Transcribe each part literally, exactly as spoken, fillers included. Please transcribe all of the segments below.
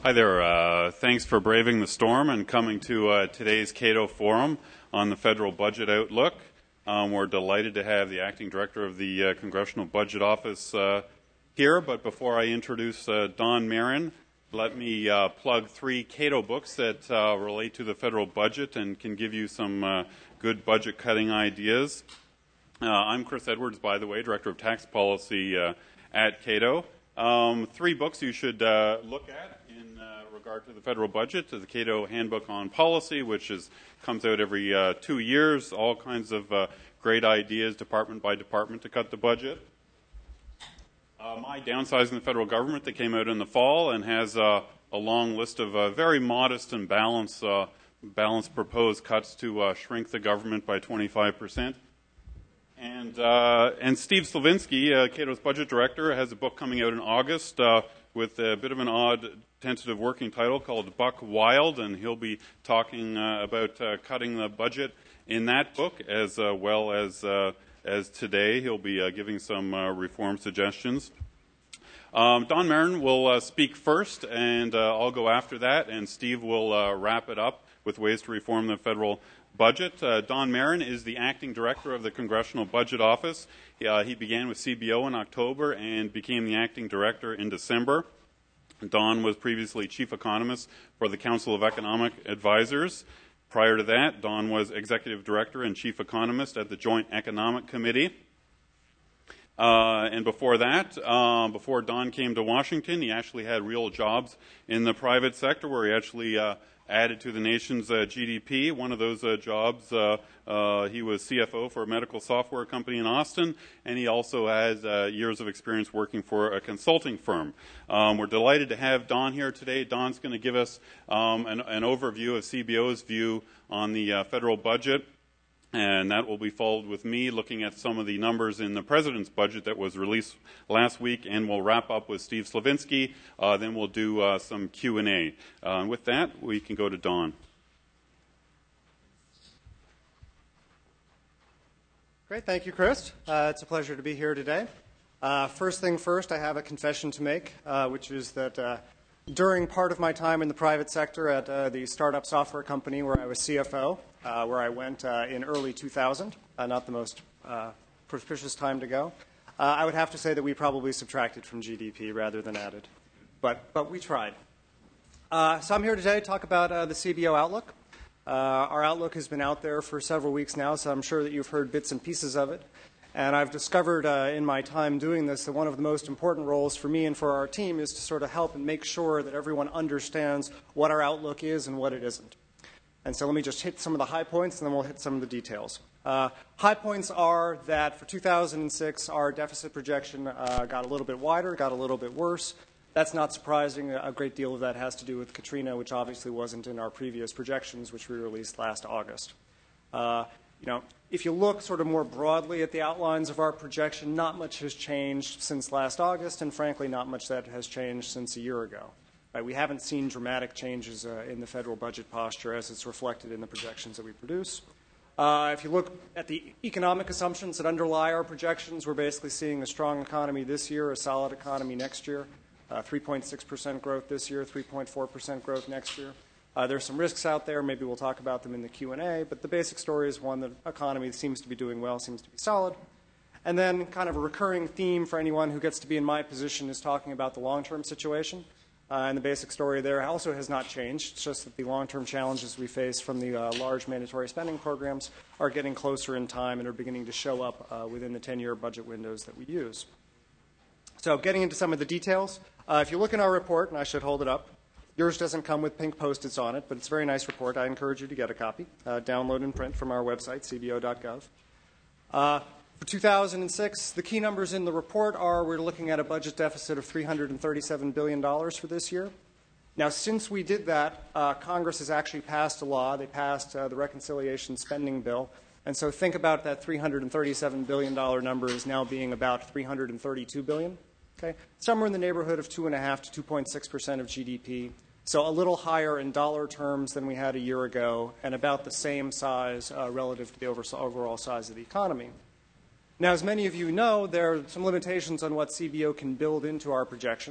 Hi there. Uh, thanks for braving the storm and coming to uh, today's Cato Forum on the Federal Budget Outlook. Um, we're delighted to have the Acting Director of the uh, Congressional Budget Office uh, here, but before I introduce uh, Don Marin, let me uh, plug three Cato books that uh, relate to the federal budget and can give you some uh, good budget-cutting ideas. Uh, I'm Chris Edwards, by the way, Director of Tax Policy uh, at Cato. Um, three books you should uh, look at in uh, regard to the federal budget: the Cato Handbook on Policy, which is comes out every uh, two years, all kinds of uh, great ideas, department by department, to cut the budget. Uh, my Downsizing the Federal Government, that came out in the fall and has uh, a long list of uh, very modest and balanced, uh, balanced proposed cuts to uh, shrink the government by twenty-five percent. And, uh, and Steve Slavinsky, uh, Cato's budget director, has a book coming out in August uh, with a bit of an odd tentative working title called Buck Wild, and he'll be talking uh, about uh, cutting the budget in that book, as uh, well as uh, as today he'll be uh, giving some uh, reform suggestions. Um, Don Marin will uh, speak first, and uh, I'll go after that, and Steve will uh, wrap it up with ways to reform the federal budget. Uh, Don Marin is the acting director of the Congressional Budget Office. Uh, he began with C B O in October and became the acting director in December. Don was previously chief economist for the Council of Economic Advisors. Prior to that, Don was executive director and chief economist at the Joint Economic Committee. Uh, and before that, uh, before Don came to Washington, he actually had real jobs in the private sector, where he actually uh, added to the nation's uh, G D P. One of those uh, jobs, uh, uh, he was C F O for a medical software company in Austin, and he also has uh, years of experience working for a consulting firm. Um, we're delighted to have Don here today. Don's going to give us um, an, an overview of C B O's view on the uh, federal budget, and that will be followed with me looking at some of the numbers in the President's budget that was released last week, and we'll wrap up with Steve Slavinsky. Uh, then we'll do uh, some Q and A. Uh, and with that, we can go to Don. Great. Thank you, Chris. Uh, it's a pleasure to be here today. Uh, first thing first, I have a confession to make, uh, which is that uh, during part of my time in the private sector at uh, the startup software company where I was C F O, Uh, where I went uh, in early two thousand, uh, not the most uh, propitious time to go, uh, I would have to say that we probably subtracted from G D P rather than added. But, but we tried. Uh, so I'm here today to talk about uh, the C B O Outlook. Uh, our Outlook has been out there for several weeks now, so I'm sure that you've heard bits and pieces of it. And I've discovered uh, in my time doing this that one of the most important roles for me and for our team is to sort of help and make sure that everyone understands what our Outlook is and what it isn't. And so let me just hit some of the high points, and then we'll hit some of the details. Uh, high points are that for two thousand six, our deficit projection uh, got a little bit wider, got a little bit worse. That's not surprising. A great deal of that has to do with Katrina, which obviously wasn't in our previous projections, which we released last August. Uh, you know, if you look sort of more broadly at the outlines of our projection, not much has changed since last August, and frankly, not much that has changed since a year ago. Right, we haven't seen dramatic changes uh, in the federal budget posture as it's reflected in the projections that we produce. Uh, if you look at the economic assumptions that underlie our projections, we're basically seeing a strong economy this year, a solid economy next year, uh, three point six percent growth this year, three point four percent growth next year. Uh, there are some risks out there. Maybe we'll talk about them in the Q and A, but the basic story is one, the economy seems to be doing well, seems to be solid. And then kind of a recurring theme for anyone who gets to be in my position is talking about the long-term situation. Uh, and the basic story there also has not changed. It's just that the long-term challenges we face from the uh, large mandatory spending programs are getting closer in time and are beginning to show up uh, within the ten-year budget windows that we use. So getting into some of the details, uh, if you look in our report, and I should hold it up, yours doesn't come with pink Post-its on it, but it's a very nice report. I encourage you to get a copy, uh, download and print from our website, c b o dot gov. Uh, For two thousand six, the key numbers in the report are we're looking at a budget deficit of three hundred thirty-seven billion dollars for this year. Now, since we did that, uh, Congress has actually passed a law. They passed uh, the Reconciliation Spending Bill. And so think about that three hundred thirty-seven billion dollars number as now being about three hundred thirty-two billion dollars. Okay? Somewhere in the neighborhood of two point five to two point six percent of G D P. So a little higher in dollar terms than we had a year ago, and about the same size uh, relative to the overall size of the economy. Now, as many of you know, there are some limitations on what C B O can build into our projections.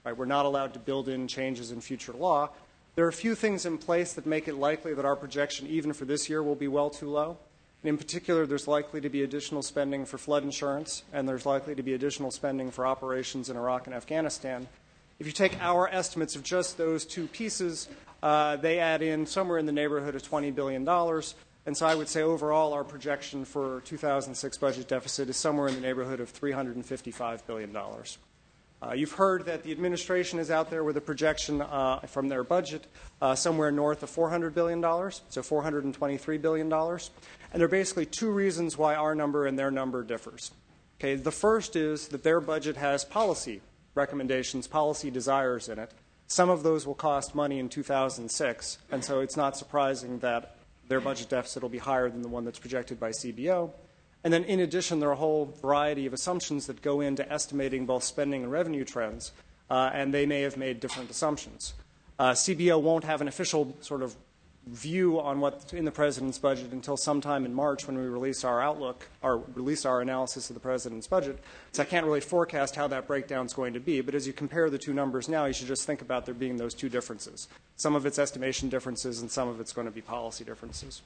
Right? We're not allowed to build in changes in future law. There are a few things in place that make it likely that our projection, even for this year, will be well too low. And in particular, there's likely to be additional spending for flood insurance, and there's likely to be additional spending for operations in Iraq and Afghanistan. If you take our estimates of just those two pieces, uh, they add in somewhere in the neighborhood of twenty billion dollars. And so I would say overall our projection for two thousand six budget deficit is somewhere in the neighborhood of three hundred fifty-five billion dollars. Uh, you've heard that the administration is out there with a projection uh, from their budget uh, somewhere north of four hundred billion dollars, so four hundred twenty-three billion dollars. And there are basically two reasons why our number and their number differs. Okay, the first is that their budget has policy recommendations, policy desires in it. Some of those will cost money in two thousand six, and so it's not surprising that their budget deficit will be higher than the one that's projected by C B O. And then in addition, there are a whole variety of assumptions that go into estimating both spending and revenue trends, uh, and they may have made different assumptions. Uh, C B O won't have an official sort of view on what's in the president's budget until sometime in March when we release our outlook, or release our analysis of the president's budget. So I can't really forecast how that breakdown is going to be, but as you compare the two numbers now, you should just think about there being those two differences. Some of it's estimation differences and some of it's going to be policy differences.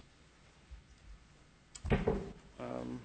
Um,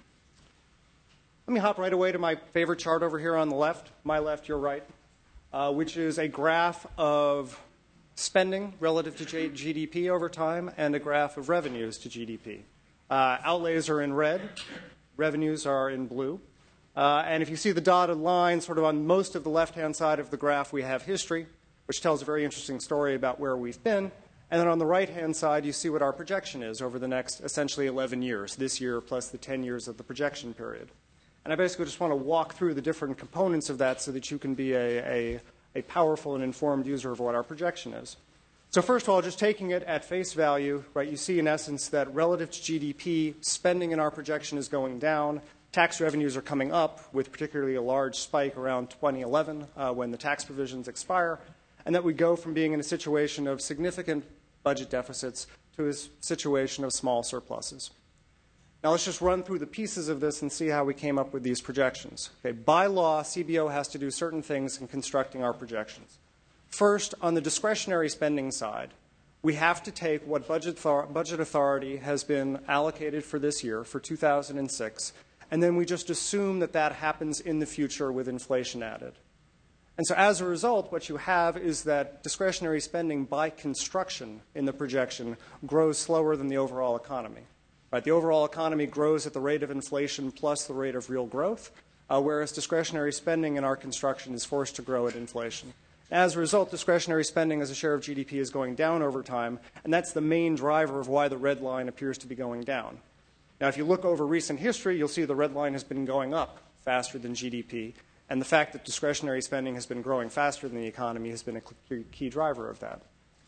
let me hop right away to my favorite chart over here on the left, my left, your right, uh, which is a graph of spending relative to G D P over time and a graph of revenues to G D P. Uh, outlays are in red, revenues are in blue. Uh, and if you see the dotted line sort of on most of the left-hand side of the graph, we have history, which tells a very interesting story about where we've been. And then on the right-hand side, you see what our projection is over the next essentially eleven years, this year plus the ten years of the projection period. And I basically just want to walk through the different components of that so that you can be a, a, a powerful and informed user of what our projection is. So first of all, just taking it at face value, right, you see in essence that relative to G D P, spending in our projection is going down. Tax revenues are coming up, with particularly a large spike around twenty eleven uh, when the tax provisions expire, and that we go from being in a situation of significant budget deficits to a situation of small surpluses. Now let's just run through the pieces of this and see how we came up with these projections. Okay, by law, C B O has to do certain things in constructing our projections. First, on the discretionary spending side, we have to take what budget, budget authority has been allocated for this year, for two thousand six, and then we just assume that that happens in the future with inflation added. And so as a result, what you have is that discretionary spending by construction in the projection grows slower than the overall economy. Right? The overall economy grows at the rate of inflation plus the rate of real growth, uh, whereas discretionary spending in our construction is forced to grow at inflation. As a result, discretionary spending as a share of G D P is going down over time, and that's the main driver of why the red line appears to be going down. Now, if you look over recent history, you'll see the red line has been going up faster than G D P, and the fact that discretionary spending has been growing faster than the economy has been a key driver of that.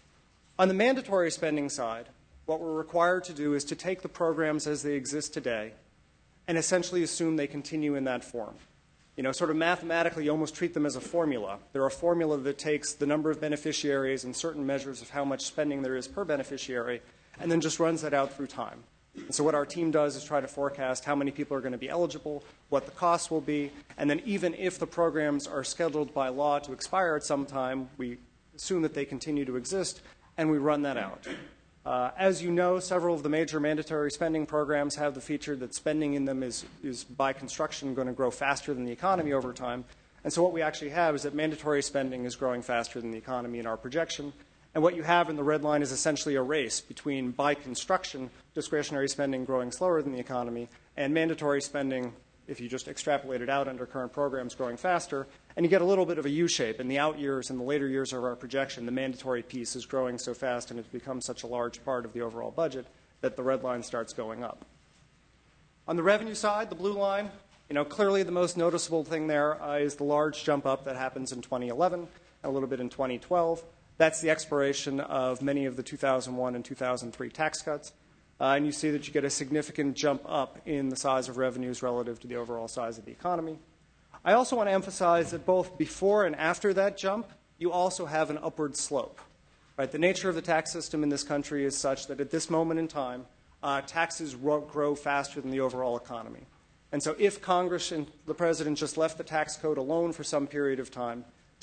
On the mandatory spending side, what we're required to do is to take the programs as they exist today and essentially assume they continue in that form. You know, sort of mathematically, you almost treat them as a formula. They're a formula that takes the number of beneficiaries and certain measures of how much spending there is per beneficiary and then just runs that out through time. And so what our team does is try to forecast how many people are going to be eligible, what the costs will be, and then even if the programs are scheduled by law to expire at some time, we assume that they continue to exist, and we run that out. Uh, as you know, several of the major mandatory spending programs have the feature that spending in them is, is by construction going to grow faster than the economy over time. And so what we actually have is that mandatory spending is growing faster than the economy in our projection. And what you have in the red line is essentially a race between, by construction, discretionary spending growing slower than the economy, and mandatory spending, if you just extrapolate it out under current programs, growing faster. And you get a little bit of a U-shape. In the out years, in the later years of our projection, the mandatory piece is growing so fast and it's become such a large part of the overall budget that the red line starts going up. On the revenue side, the blue line, you know, clearly the most noticeable thing there uh, is the large jump up that happens in twenty eleven and a little bit in twenty twelve. That's the expiration of many of the two thousand one and two thousand three tax cuts. Uh, and you see that you get a significant jump up in the size of revenues relative to the overall size of the economy. I also want to emphasize that both before and after that jump, you also have an upward slope. Right? The nature of the tax system in this country is such that at this moment in time, uh, taxes grow faster than the overall economy. And so if Congress and the President just left the tax code alone for some period of time,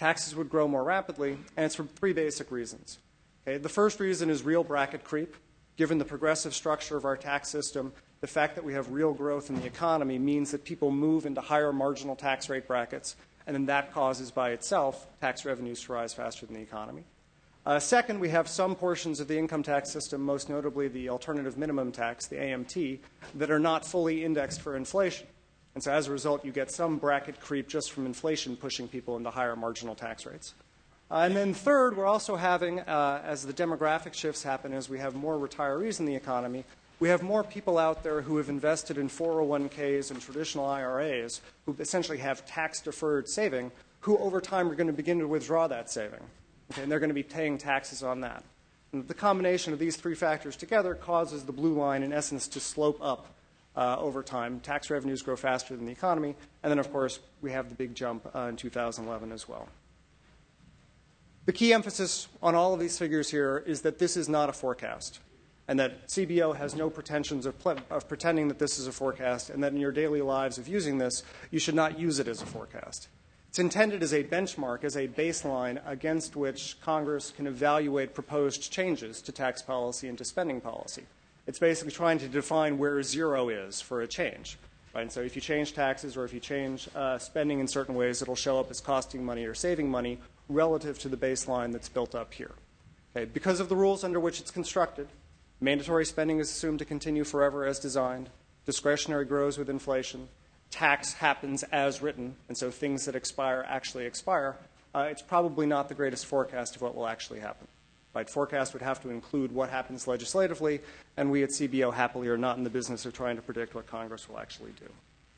taxes would grow more rapidly, and it's for three basic reasons. Okay, the first reason is real bracket creep. Given the progressive structure of our tax system, the fact that we have real growth in the economy means that people move into higher marginal tax rate brackets, and then that causes by itself tax revenues to rise faster than the economy. Uh, second, we have some portions of the income tax system, most notably the alternative minimum tax, the A M T, that are not fully indexed for inflation. And so as a result, you get some bracket creep just from inflation pushing people into higher marginal tax rates. Uh, and then third, we're also having, uh, as the demographic shifts happen, as we have more retirees in the economy, we have more people out there who have invested in four oh one Ks and traditional I R As who essentially have tax-deferred saving, who over time are going to begin to withdraw that saving. Okay, and they're going to be paying taxes on that. And the combination of these three factors together causes the blue line, in essence, to slope up uh, over time. Tax revenues grow faster than the economy. And then, of course, we have the big jump uh, in two thousand eleven as well. The key emphasis on all of these figures here is that this is not a forecast, and that C B O has no pretensions of, ple- of pretending that this is a forecast, and that in your daily lives of using this, you should not use it as a forecast. It's intended as a benchmark, as a baseline against which Congress can evaluate proposed changes to tax policy and to spending policy. It's basically trying to define where zero is for a change. Right? And so if you change taxes or if you change uh, spending in certain ways, it'll show up as costing money or saving money relative to the baseline that's built up here. Okay? Because of the rules under which it's constructed, mandatory spending is assumed to continue forever as designed. Discretionary grows with inflation. Tax happens as written, and so things that expire actually expire. Uh, it's probably not the greatest forecast of what will actually happen. Right? Forecast would have to include what happens legislatively, and we at C B O happily are not in the business of trying to predict what Congress will actually do.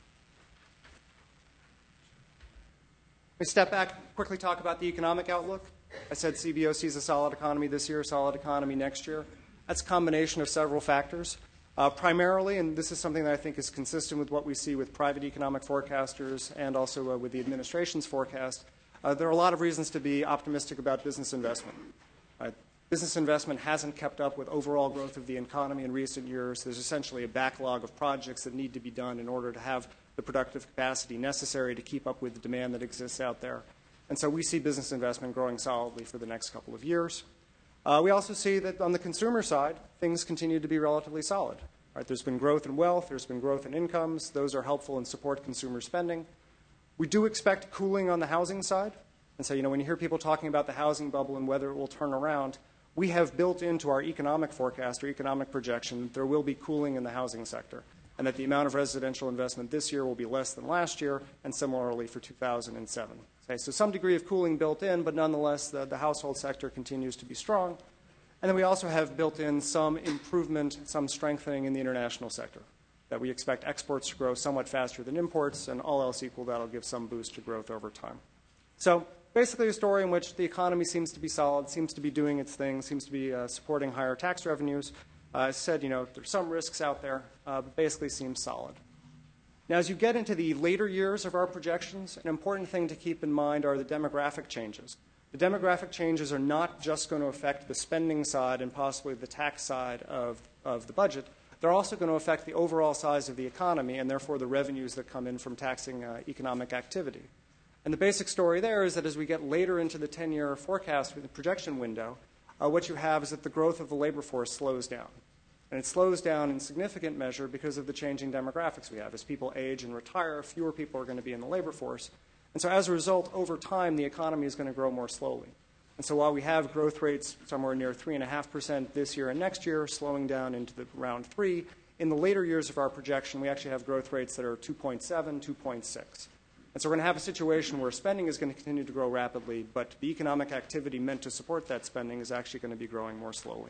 Let me step back, quickly talk about the economic outlook. I said C B O sees a solid economy this year, solid economy next year. That's a combination of several factors. Uh, primarily, and this is something that I think is consistent with what we see with private economic forecasters and also uh, with the administration's forecast, uh, there are a lot of reasons to be optimistic about business investment. Uh, business investment hasn't kept up with overall growth of the economy in recent years. There's essentially a backlog of projects that need to be done in order to have the productive capacity necessary to keep up with the demand that exists out there. And so we see business investment growing solidly for the next couple of years. Uh, we also see that on the consumer side, things continue to be relatively solid. Right? There's been growth in wealth. There's been growth in incomes. Those are helpful and support consumer spending. We do expect cooling on the housing side. And so, you know, when you hear people talking about the housing bubble and whether it will turn around, we have built into our economic forecast or economic projection that there will be cooling in the housing sector and that the amount of residential investment this year will be less than last year and similarly for two thousand seven. Okay, so some degree of cooling built in, but nonetheless the, the household sector continues to be strong. And then we also have built in some improvement, some strengthening in the international sector, that we expect exports to grow somewhat faster than imports, and all else equal, that'll give some boost to growth over time. So basically a story in which the economy seems to be solid, seems to be doing its thing, seems to be uh, supporting higher tax revenues. Uh, as I said, you know, there's some risks out there, uh, but basically seems solid. Now, as you get into the later years of our projections, an important thing to keep in mind are the demographic changes. The demographic changes are not just going to affect the spending side and possibly the tax side of, of the budget. They're also going to affect the overall size of the economy and therefore the revenues that come in from taxing uh, economic activity. And the basic story there is that as we get later into the ten-year forecast with the projection window, uh, what you have is that the growth of the labor force slows down. And it slows down in significant measure because of the changing demographics we have. As people age and retire, fewer people are going to be in the labor force. And so as a result, over time, the economy is going to grow more slowly. And so while we have growth rates somewhere near three point five percent this year and next year, slowing down into the around three, in the later years of our projection, we actually have growth rates that are two point seven, two point six. And so we're going to have a situation where spending is going to continue to grow rapidly, but the economic activity meant to support that spending is actually going to be growing more slowly.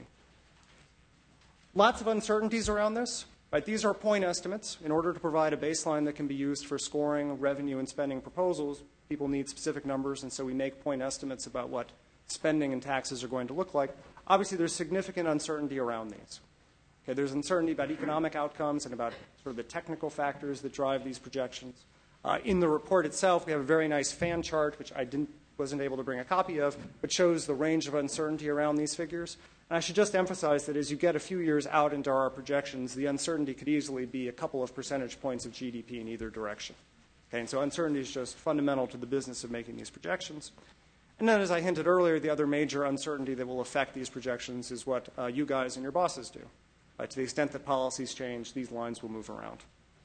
Lots of uncertainties around this. Right? These are point estimates. In order to provide a baseline that can be used for scoring revenue and spending proposals, people need specific numbers, and so we make point estimates about what spending and taxes are going to look like. Obviously, there's significant uncertainty around these. Okay, there's uncertainty about economic outcomes and about sort of the technical factors that drive these projections. Uh, in the report itself, we have a very nice fan chart, which I didn't, wasn't able to bring a copy of, but shows the range of uncertainty around these figures. And I should just emphasize that as you get a few years out into our projections, the uncertainty could easily be a couple of percentage points of G D P in either direction. Okay, and so uncertainty is just fundamental to the business of making these projections. And then, as I hinted earlier, the other major uncertainty that will affect these projections is what uh, you guys and your bosses do. Uh, to the extent that policies change, these lines will move around.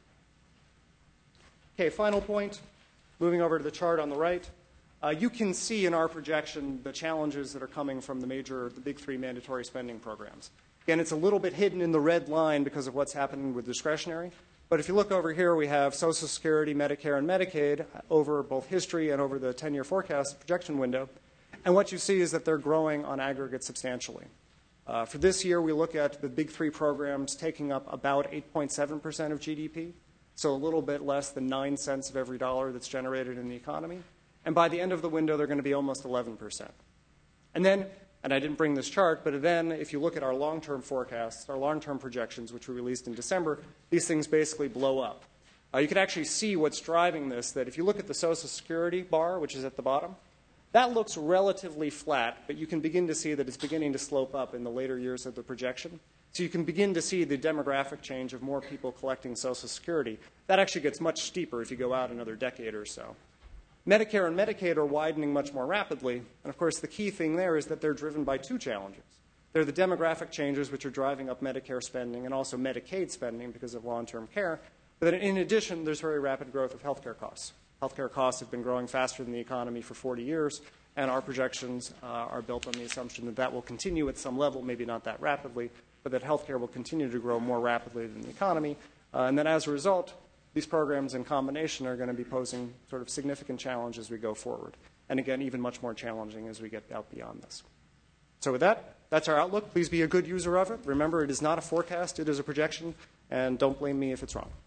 Okay, final point, moving over to the chart on the right. Uh, you can see in our projection the challenges that are coming from the major, the big three mandatory spending programs. Again, it's a little bit hidden in the red line because of what's happening with discretionary. But if you look over here, we have Social Security, Medicare, and Medicaid over both history and over the ten-year forecast projection window. And what you see is that they're growing on aggregate substantially. Uh, for this year, we look at the big three programs taking up about eight point seven percent of G D P, so a little bit less than nine cents of every dollar that's generated in the economy. And by the end of the window, they're going to be almost eleven percent. And then, and I didn't bring this chart, but then if you look at our long-term forecasts, our long-term projections, which we released in December, these things basically blow up. Uh, you can actually see what's driving this, that if you look at the Social Security bar, which is at the bottom, that looks relatively flat, but you can begin to see that it's beginning to slope up in the later years of the projection. So you can begin to see the demographic change of more people collecting Social Security. That actually gets much steeper if you go out another decade or so. Medicare and Medicaid are widening much more rapidly. And of course, the key thing there is that they're driven by two challenges. They're the demographic changes, which are driving up Medicare spending and also Medicaid spending because of long-term care. But in addition, there's very rapid growth of healthcare costs. Healthcare costs have been growing faster than the economy for forty years, and our projections uh, are built on the assumption that that will continue at some level, maybe not that rapidly, but that healthcare will continue to grow more rapidly than the economy. Uh, and then as a result, these programs in combination are going to be posing sort of significant challenges as we go forward. And again, even much more challenging as we get out beyond this. So with that, that's our outlook. Please be a good user of it. Remember, it is not a forecast, it is a projection, and don't blame me if it's wrong.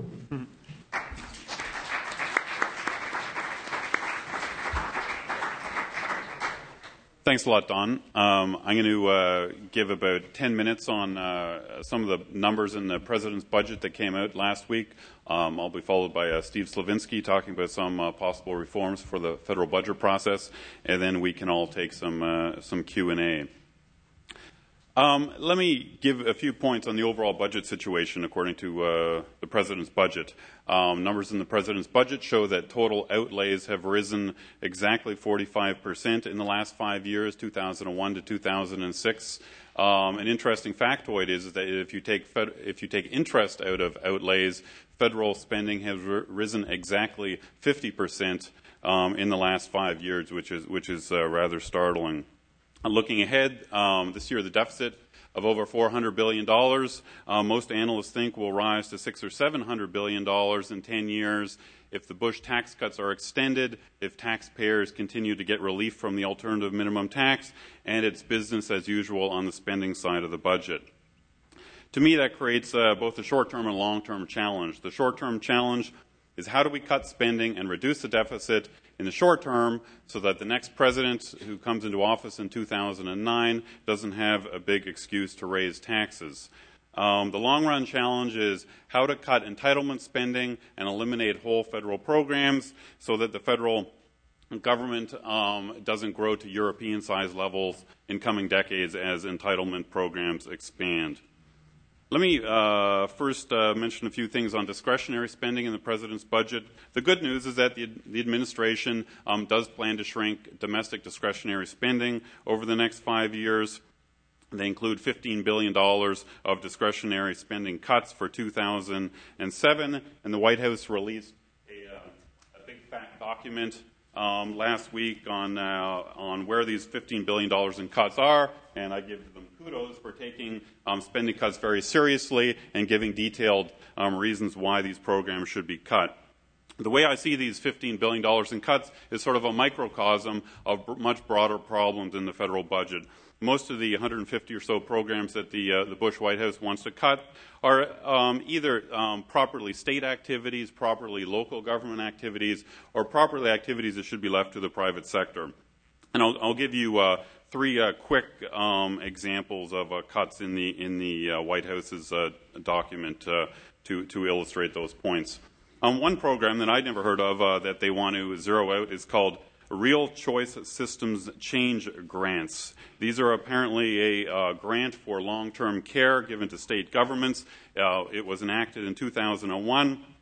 Thanks a lot, Don. Um, I'm going to uh, give about ten minutes on uh, some of the numbers in the President's budget that came out last week. Um, I'll be followed by uh, Steve Slavinsky talking about some uh, possible reforms for the federal budget process, and then we can all take some uh, some Q and A. Um, let me give a few points on the overall budget situation according to uh, the President's budget. Um, numbers in the President's budget show that total outlays have risen exactly forty-five percent in the last five years, two thousand one to two thousand six. Um, an interesting factoid is that if you take fed, if you take interest out of outlays, federal spending has r- risen exactly fifty percent um, in the last five years, which is which is uh, rather startling. Looking ahead, um, this year the deficit of over four hundred billion dollars, uh, most analysts think will rise to six or seven hundred billion dollars in ten years if the Bush tax cuts are extended, if taxpayers continue to get relief from the alternative minimum tax, and it's business as usual on the spending side of the budget. To me, that creates uh, both a short-term and long-term challenge. The short-term challenge is how do we cut spending and reduce the deficit in the short term so that the next president who comes into office in two thousand nine doesn't have a big excuse to raise taxes. Um, the long-run challenge is how to cut entitlement spending and eliminate whole federal programs so that the federal government um, doesn't grow to European-sized levels in coming decades as entitlement programs expand. Let me uh, first uh, mention a few things on discretionary spending in the President's budget. The good news is that the, the administration um, does plan to shrink domestic discretionary spending over the next five years. They include fifteen billion dollars of discretionary spending cuts for two thousand seven, and the White House released a, uh, a big fat document um, last week on, uh, on where these fifteen billion dollars in cuts are, and I give them kudos for taking um, spending cuts very seriously and giving detailed um, reasons why these programs should be cut. The way I see these fifteen billion dollars in cuts is sort of a microcosm of b- much broader problems in the federal budget. Most of the one hundred fifty or so programs that the, uh, the Bush White House wants to cut are um, either um, properly state activities, properly local government activities, or properly activities that should be left to the private sector. And I'll, I'll give you uh, three uh, quick um, examples of uh, cuts in the in the uh, White House's uh, document uh, to to illustrate those points. Um, one program that I'd never heard of uh, that they want to zero out is called Real Choice Systems Change Grants. These are apparently a uh, grant for long-term care given to state governments. Uh, it was enacted in two thousand one.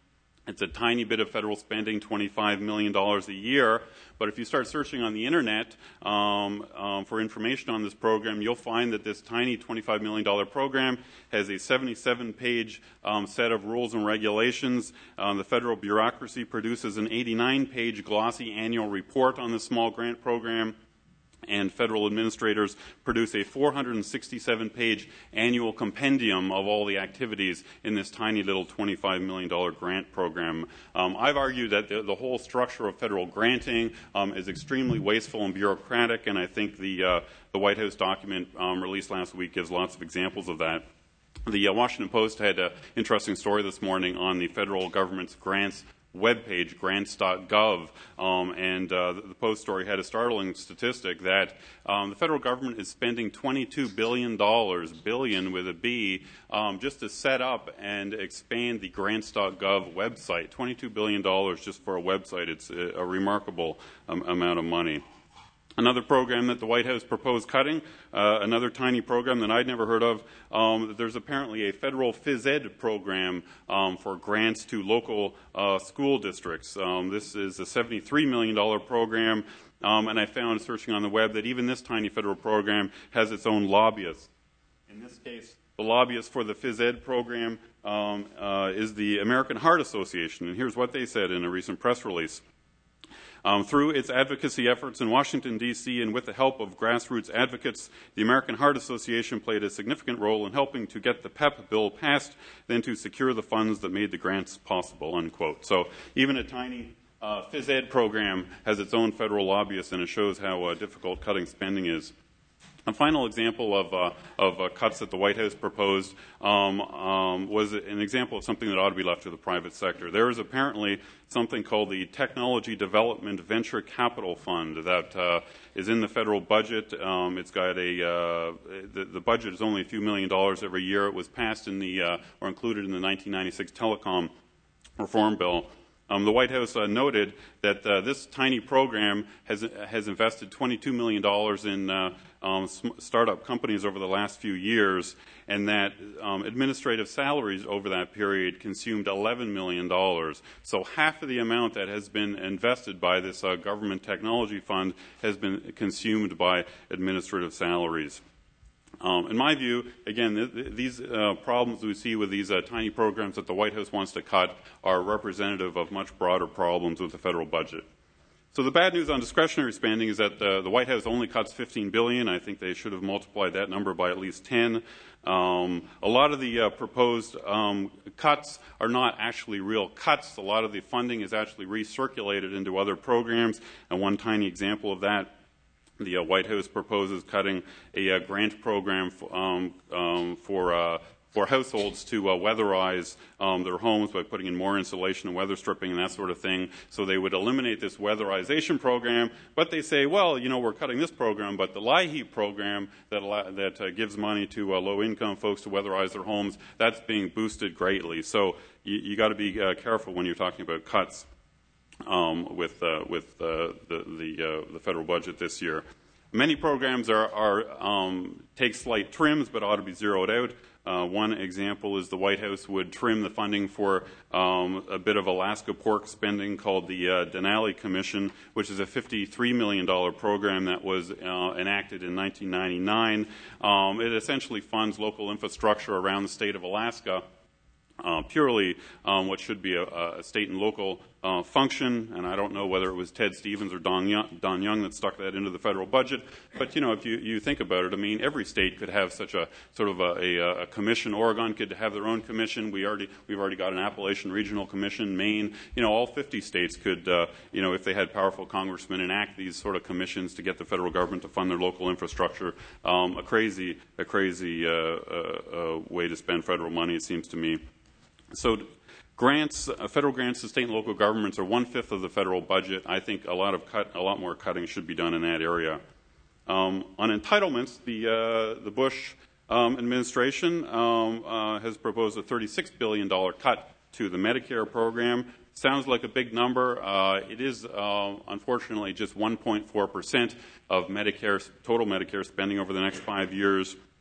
It's a tiny bit of federal spending, twenty-five million dollars a year. But if you start searching on the internet um, um, for information on this program, you'll find that this tiny twenty-five million dollars program has a seventy-seven page um, set of rules and regulations. Um, the federal bureaucracy produces an eighty-nine page glossy annual report on the small grant program, and federal administrators produce a four hundred sixty-seven page annual compendium of all the activities in this tiny little twenty-five million dollars grant program. Um, I've argued that the, the whole structure of federal granting um, is extremely wasteful and bureaucratic, and I think the, uh, the White House document um, released last week gives lots of examples of that. The uh, Washington Post had an interesting story this morning on the federal government's grants webpage, grants dot gov, um, and uh, the, the Post story had a startling statistic that um, the federal government is spending twenty-two billion dollars, billion with a B, um, just to set up and expand the grants dot gov website. twenty-two billion dollars just for a website. It's a, a remarkable um, amount of money. Another program that the White House proposed cutting, uh, another tiny program that I'd never heard of, um, there's apparently a federal phys ed program um, for grants to local uh, school districts. Um, this is a seventy-three million dollars program, um, and I found searching on the web that even this tiny federal program has its own lobbyists. In this case, the lobbyist for the phys ed program um, uh, is the American Heart Association, and here's what they said in a recent press release. Um, through its advocacy efforts in Washington, D C, and with the help of grassroots advocates, the American Heart Association played a significant role in helping to get the PEP bill passed, then to secure the funds that made the grants possible, unquote. So even a tiny uh, phys ed program has its own federal lobbyist, and it shows how uh, difficult cutting spending is. A final example of, uh, of uh, cuts that the White House proposed um, um, was an example of something that ought to be left to the private sector. There is apparently something called the Technology Development Venture Capital Fund that uh, is in the federal budget. Um, it's got a uh, the, the budget is only a few million dollars every year. It was passed in the uh, or included in the nineteen ninety-six telecom reform bill. Um, the White House uh, noted that uh, this tiny program has has invested twenty-two million dollars in uh, um, startup companies over the last few years, and that um, administrative salaries over that period consumed eleven million dollars. So half of the amount that has been invested by this uh, government technology fund has been consumed by administrative salaries. Um, in my view, again, th th these uh, problems we see with these uh, tiny programs that the White House wants to cut are representative of much broader problems with the federal budget. So the bad news on discretionary spending is that uh, the White House only cuts fifteen billion dollars. I think they should have multiplied that number by at least ten. Um, a lot of the uh, proposed um, cuts are not actually real cuts. A lot of the funding is actually recirculated into other programs, and one tiny example of that, the uh, White House proposes cutting a uh, grant program f um, um, for uh, for households to uh, weatherize um, their homes by putting in more insulation and weather stripping and that sort of thing. So they would eliminate this weatherization program, but they say, well, you know, we're cutting this program, but the LIHEAP program that that uh, gives money to uh, low-income folks to weatherize their homes, that's being boosted greatly. So you, you got to be uh, careful when you're talking about cuts. Um, with uh, with uh, the the, uh, the federal budget this year. Many programs are, are um, take slight trims, but ought to be zeroed out. Uh, one example is the White House would trim the funding for um, a bit of Alaska pork spending called the uh, Denali Commission, which is a fifty-three million dollars program that was uh, enacted in nineteen ninety-nine. Um, it essentially funds local infrastructure around the state of Alaska. Uh, purely um, what should be a, a state and local uh, function, and I don't know whether it was Ted Stevens or Don Young, Don Young that stuck that into the federal budget. But you know, if you, you think about it, I mean, every state could have such a sort of a, a, a commission. Oregon could have their own commission. We already we've already got an Appalachian Regional Commission. Maine, you know, all fifty states could, uh, you know, if they had powerful congressmen, enact these sort of commissions to get the federal government to fund their local infrastructure. Um, a crazy, a crazy uh, uh, uh, way to spend federal money, it seems to me. So grants, uh, federal grants to state and local governments are one-fifth of the federal budget. I think a lot of cut, a lot more cutting should be done in that area. Um, on entitlements, the, uh, the Bush um, administration um, uh, has proposed a thirty-six billion dollars cut to the Medicare program. Sounds like a big number. Uh, it is, uh, unfortunately, just one point four percent of Medicare, total Medicare spending over the next five years.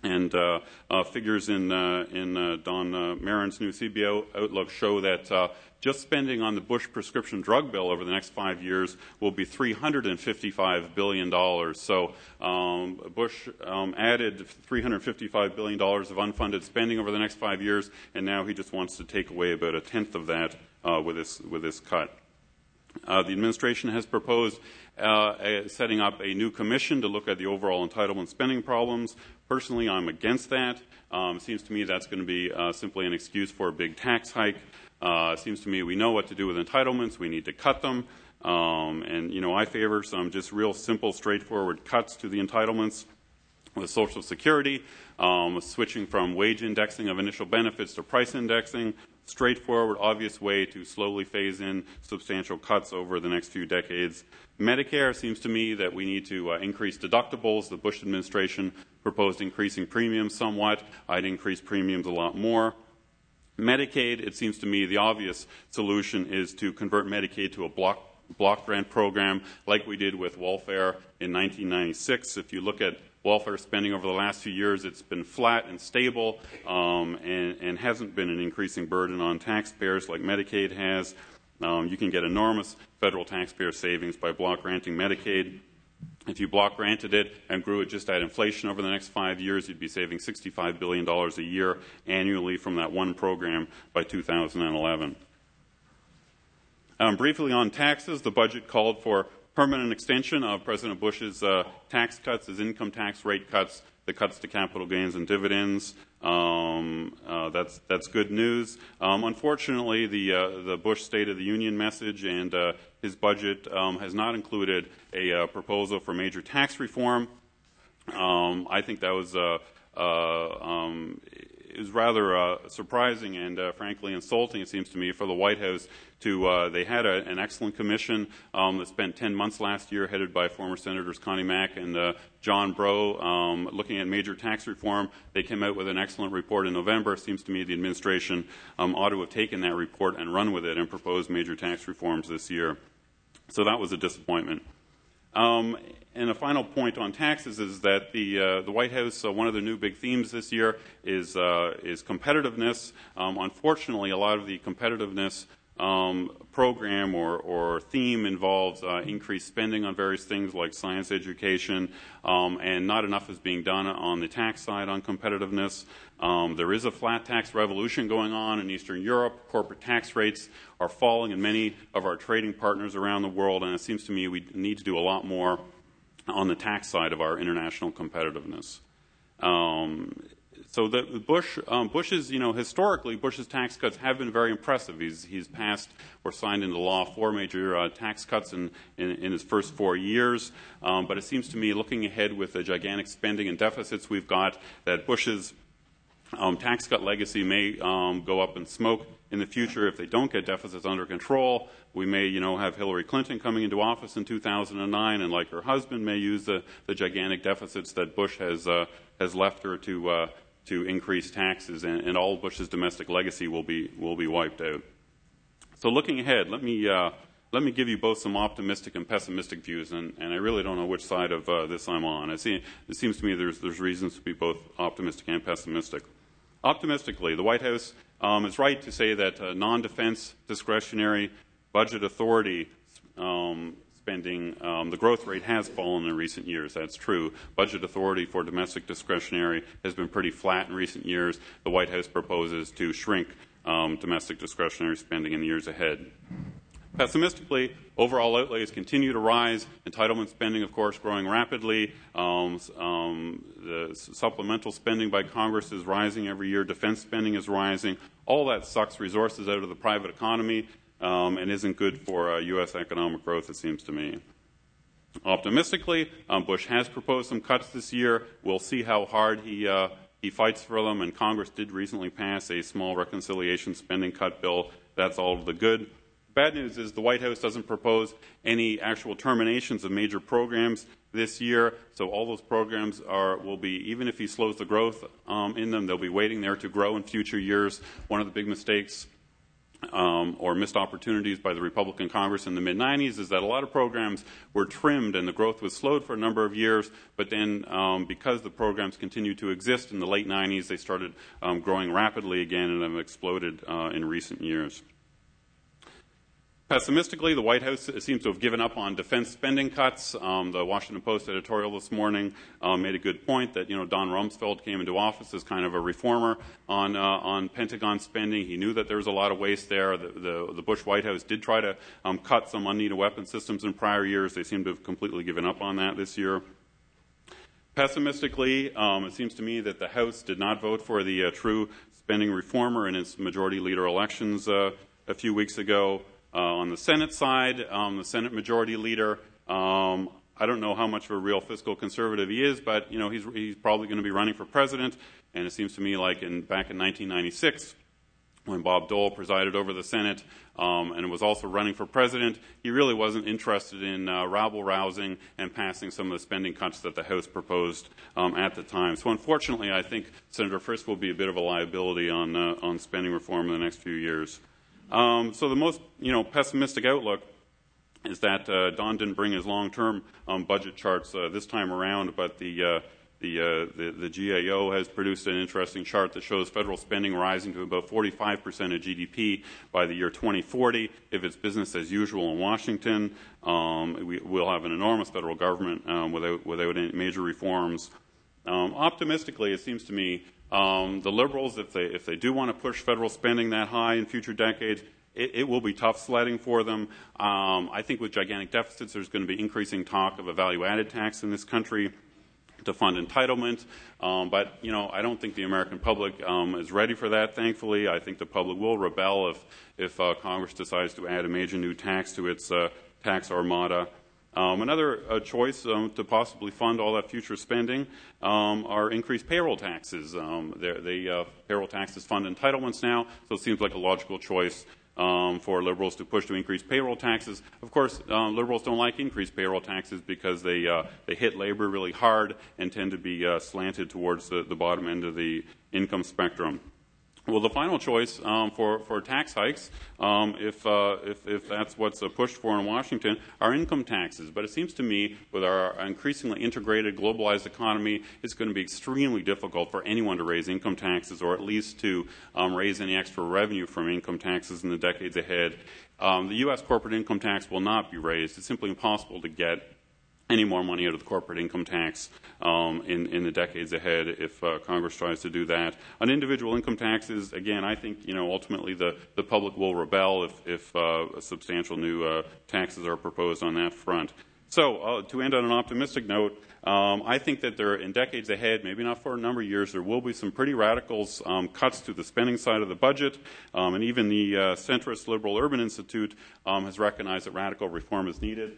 And uh, uh, figures in, uh, in uh, Don uh, Marin's new C B O outlook show that uh, just spending on the Bush prescription drug bill over the next five years will be three hundred fifty-five billion dollars. So um, Bush um, added three hundred fifty-five billion dollars of unfunded spending over the next five years, and now he just wants to take away about a tenth of that uh, with this with this cut. Uh, the administration has proposed uh, a, setting up a new commission to look at the overall entitlement spending problems. Personally, I'm against that. Um, it seems to me that's going to be uh, simply an excuse for a big tax hike. Uh, it seems to me we know what to do with entitlements. We need to cut them. Um, and, you know, I favor some just real simple, straightforward cuts to the entitlements with Social Security, um, switching from wage indexing of initial benefits to price indexing, straightforward, obvious way to slowly phase in substantial cuts over the next few decades. Medicare, seems to me that we need to uh, increase deductibles. The Bush administration proposed increasing premiums somewhat. I'd increase premiums a lot more. Medicaid, it seems to me the obvious solution is to convert Medicaid to a block, block grant program like we did with welfare in nineteen ninety-six. If you look at welfare spending over the last few years, it's been flat and stable um, and, and hasn't been an increasing burden on taxpayers like Medicaid has. Um, you can get enormous federal taxpayer savings by block granting Medicaid. If you block granted it and grew it just at inflation over the next five years, you'd be saving sixty-five billion dollars a year annually from that one program by two thousand eleven. Um, briefly on taxes, the budget called for permanent extension of President Bush's uh, tax cuts, his income tax rate cuts, the cuts to capital gains and dividends. Um, uh, that's that's good news. Um, unfortunately, the uh, the Bush State of the Union message and uh, his budget um, has not included a uh, proposal for major tax reform. Um, I think that was uh, uh, um, it was rather uh, surprising and uh, frankly insulting, it seems to me, for the White House to, uh, they had a, an excellent commission um, that spent ten months last year headed by former Senators Connie Mack and uh, John Breaux um, looking at major tax reform. They came out with an excellent report in November. It seems to me the administration um, ought to have taken that report and run with it and proposed major tax reforms this year. So that was a disappointment. Um, and a final point on taxes is that the uh, the White House, uh, one of the new big themes this year is uh, is competitiveness. Um, unfortunately, a lot of the competitiveness um, program or, or theme involves uh, increased spending on various things like science education, um, and not enough is being done on the tax side on competitiveness. Um, there is a flat tax revolution going on in Eastern Europe. Corporate tax rates are falling in many of our trading partners around the world, and it seems to me we need to do a lot more on the tax side of our international competitiveness. Um, so the Bush, um, Bush's, you know, historically, Bush's tax cuts have been very impressive. He's, he's passed or signed into law four major uh, tax cuts in, in, in his first four years. Um, but it seems to me, looking ahead with the gigantic spending and deficits we've got, that Bush's Um, tax cut legacy may um, go up in smoke in the future if they don't get deficits under control. We may, you know, have Hillary Clinton coming into office in two thousand nine, and like her husband, may use the, the gigantic deficits that Bush has uh, has left her to uh, to increase taxes, and, and all Bush's domestic legacy will be will be wiped out. So, looking ahead, let me uh, let me give you both some optimistic and pessimistic views, and, and I really don't know which side of uh, this I'm on. I see, it seems to me there's there's reasons to be both optimistic and pessimistic. Optimistically, the White House um, is right to say that uh, non-defense discretionary budget authority um, spending, um, the growth rate has fallen in recent years. That's true. Budget authority for domestic discretionary has been pretty flat in recent years. The White House proposes to shrink um, domestic discretionary spending in the years ahead. Pessimistically, overall outlays continue to rise. Entitlement spending, of course, growing rapidly. Um, um, the supplemental spending by Congress is rising every year. Defense spending is rising. All that sucks resources out of the private economy um, and isn't good for uh, U S economic growth, it seems to me. Optimistically, um, Bush has proposed some cuts this year. We'll see how hard he uh, he fights for them, and Congress did recently pass a small reconciliation spending cut bill. That's all to the good. Bad news is the White House doesn't propose any actual terminations of major programs this year, so all those programs are will be, even if he slows the growth um, in them, they'll be waiting there to grow in future years. One of the big mistakes Um, or missed opportunities by the Republican Congress in the mid nineties is that a lot of programs were trimmed and the growth was slowed for a number of years, but then um, because the programs continued to exist in the late nineties, they started um, growing rapidly again and have exploded uh, in recent years. Pessimistically, the White House seems to have given up on defense spending cuts. Um, the Washington Post editorial this morning um, made a good point that, you know, Don Rumsfeld came into office as kind of a reformer on uh, on Pentagon spending. He knew that there was a lot of waste there. The, the, the Bush White House did try to um, cut some unneeded weapon systems in prior years. They seem to have completely given up on that this year. Pessimistically, um, it seems to me that the House did not vote for the uh, true spending reformer in its majority leader elections uh, a few weeks ago. Uh, on the Senate side, um, the Senate Majority Leader, um, I don't know how much of a real fiscal conservative he is, but you know he's he's probably going to be running for president. And it seems to me like in back in nineteen ninety-six, when Bob Dole presided over the Senate um, and was also running for president, he really wasn't interested in uh, rabble-rousing and passing some of the spending cuts that the House proposed um, at the time. So unfortunately, I think Senator Frisk will be a bit of a liability on uh, on spending reform in the next few years. Um, so the most, you know, pessimistic outlook is that uh, Don didn't bring his long-term um, budget charts uh, this time around, but the uh, the, uh, the the G A O has produced an interesting chart that shows federal spending rising to about forty-five percent of G D P by the year twenty forty. If it's business as usual in Washington, um, we, we'll have an enormous federal government um, without without any major reforms. Um, optimistically, it seems to me. Um, the Liberals, if they if they do want to push federal spending that high in future decades, it, it will be tough sledding for them. Um, I think with gigantic deficits, there's going to be increasing talk of a value-added tax in this country to fund entitlement. Um, but, you know, I don't think the American public um, is ready for that, thankfully. I think the public will rebel if, if uh, Congress decides to add a major new tax to its uh, tax armada. Um, another uh, choice um, to possibly fund all that future spending um, are increased payroll taxes. Um, the uh, payroll taxes fund entitlements now, so it seems like a logical choice um, for Liberals to push to increase payroll taxes. Of course, uh, Liberals don't like increased payroll taxes because they uh, they hit labor really hard and tend to be uh, slanted towards the, the bottom end of the income spectrum. Well, the final choice um, for, for tax hikes, um, if, uh, if, if that's what's uh, pushed for in Washington, are income taxes. But it seems to me, with our increasingly integrated, globalized economy, it's going to be extremely difficult for anyone to raise income taxes, or at least to um, raise any extra revenue from income taxes in the decades ahead. Um, the U S corporate income tax will not be raised. It's simply impossible to get any more money out of the corporate income tax um, in, in the decades ahead if uh, Congress tries to do that. On individual income taxes, again, I think, you know, ultimately the, the public will rebel if, if uh, substantial new uh, taxes are proposed on that front. So uh, to end on an optimistic note, um, I think that there, in decades ahead, maybe not for a number of years, there will be some pretty radical um, cuts to the spending side of the budget, um, and even the uh, centrist Liberal Urban Institute um, has recognized that radical reform is needed.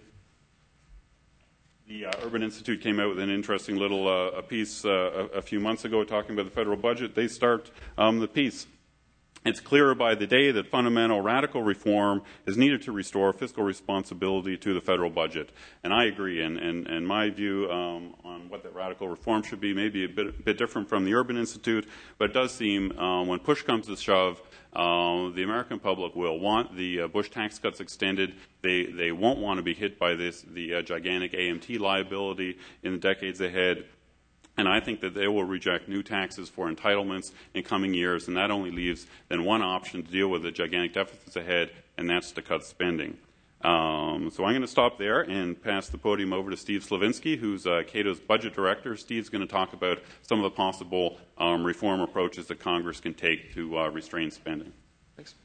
The uh, Urban Institute came out with an interesting little uh, a piece uh, a, a few months ago talking about the federal budget. They start um, the piece. It's clearer by the day that fundamental radical reform is needed to restore fiscal responsibility to the federal budget. And I agree. And, and, and my view um, on what that radical reform should be may be a bit, bit different from the Urban Institute, but it does seem um, when push comes to shove, Uh, the American public will want the uh, Bush tax cuts extended. They they won't want to be hit by this the uh, gigantic A M T liability in the decades ahead. And I think that they will reject new taxes for entitlements in coming years, and that only leaves then one option to deal with the gigantic deficits ahead, and that's to cut spending. Um, so I'm going to stop there and pass the podium over to Steve Slavinsky, who's uh, Cato's budget director. Steve's going to talk about some of the possible um, reform approaches that Congress can take to uh, restrain spending. Thanks.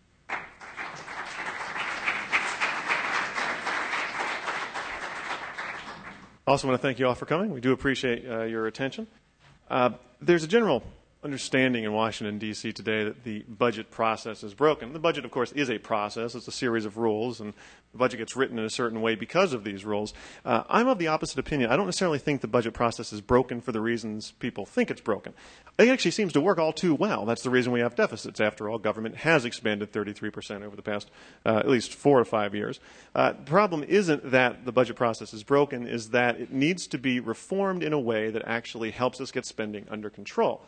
I also want to thank you all for coming. We do appreciate uh, your attention. Uh, there's a general understanding in Washington, D C today that the budget process is broken. The budget, of course, is a process. It's a series of rules, and the budget gets written in a certain way because of these rules. Uh, I'm of the opposite opinion. I don't necessarily think the budget process is broken for the reasons people think it's broken. It actually seems to work all too well. That's the reason we have deficits. After all, government has expanded thirty-three percent over the past uh, at least four or five years. Uh, the problem isn't that the budget process is broken, is that it needs to be reformed in a way that actually helps us get spending under control. And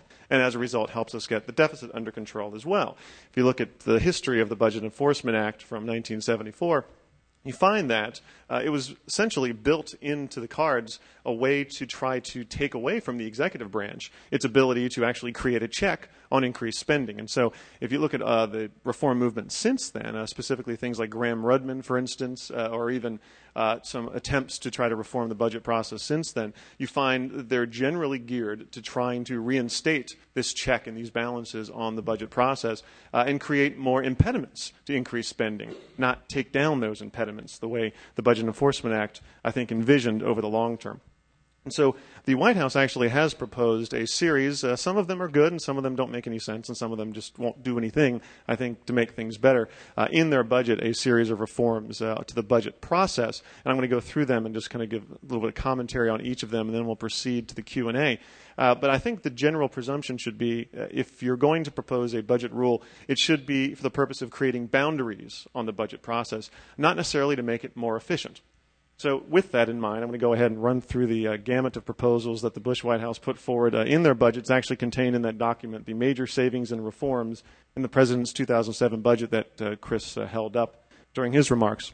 as a result, helps us get the deficit under control as well. If you look at the history of the Budget Enforcement Act from nineteen seventy-four, you find that uh, it was essentially built into the cards a way to try to take away from the executive branch its ability to actually create a check on increased spending. And so if you look at uh, the reform movement since then, uh, specifically things like Graham-Rudman, for instance, uh, or even uh, some attempts to try to reform the budget process since then, you find that they're generally geared to trying to reinstate this check and these balances on the budget process uh, and create more impediments to increase spending, not take down those impediments the way the Budget Enforcement Act, I think, envisioned over the long term. And so the White House actually has proposed a series. Uh, some of them are good and some of them don't make any sense and some of them just won't do anything, I think, to make things better. Uh, in their budget, a series of reforms uh, to the budget process. And I'm going to go through them and just kind of give a little bit of commentary on each of them, and then we'll proceed to the Q and A. Uh, but I think the general presumption should be uh, if you're going to propose a budget rule, it should be for the purpose of creating boundaries on the budget process, not necessarily to make it more efficient. So with that in mind, I'm going to go ahead and run through the uh, gamut of proposals that the Bush White House put forward uh, in their budget. It's actually contained in that document, the major savings and reforms in the President's two thousand seven budget that uh, Chris uh, held up during his remarks.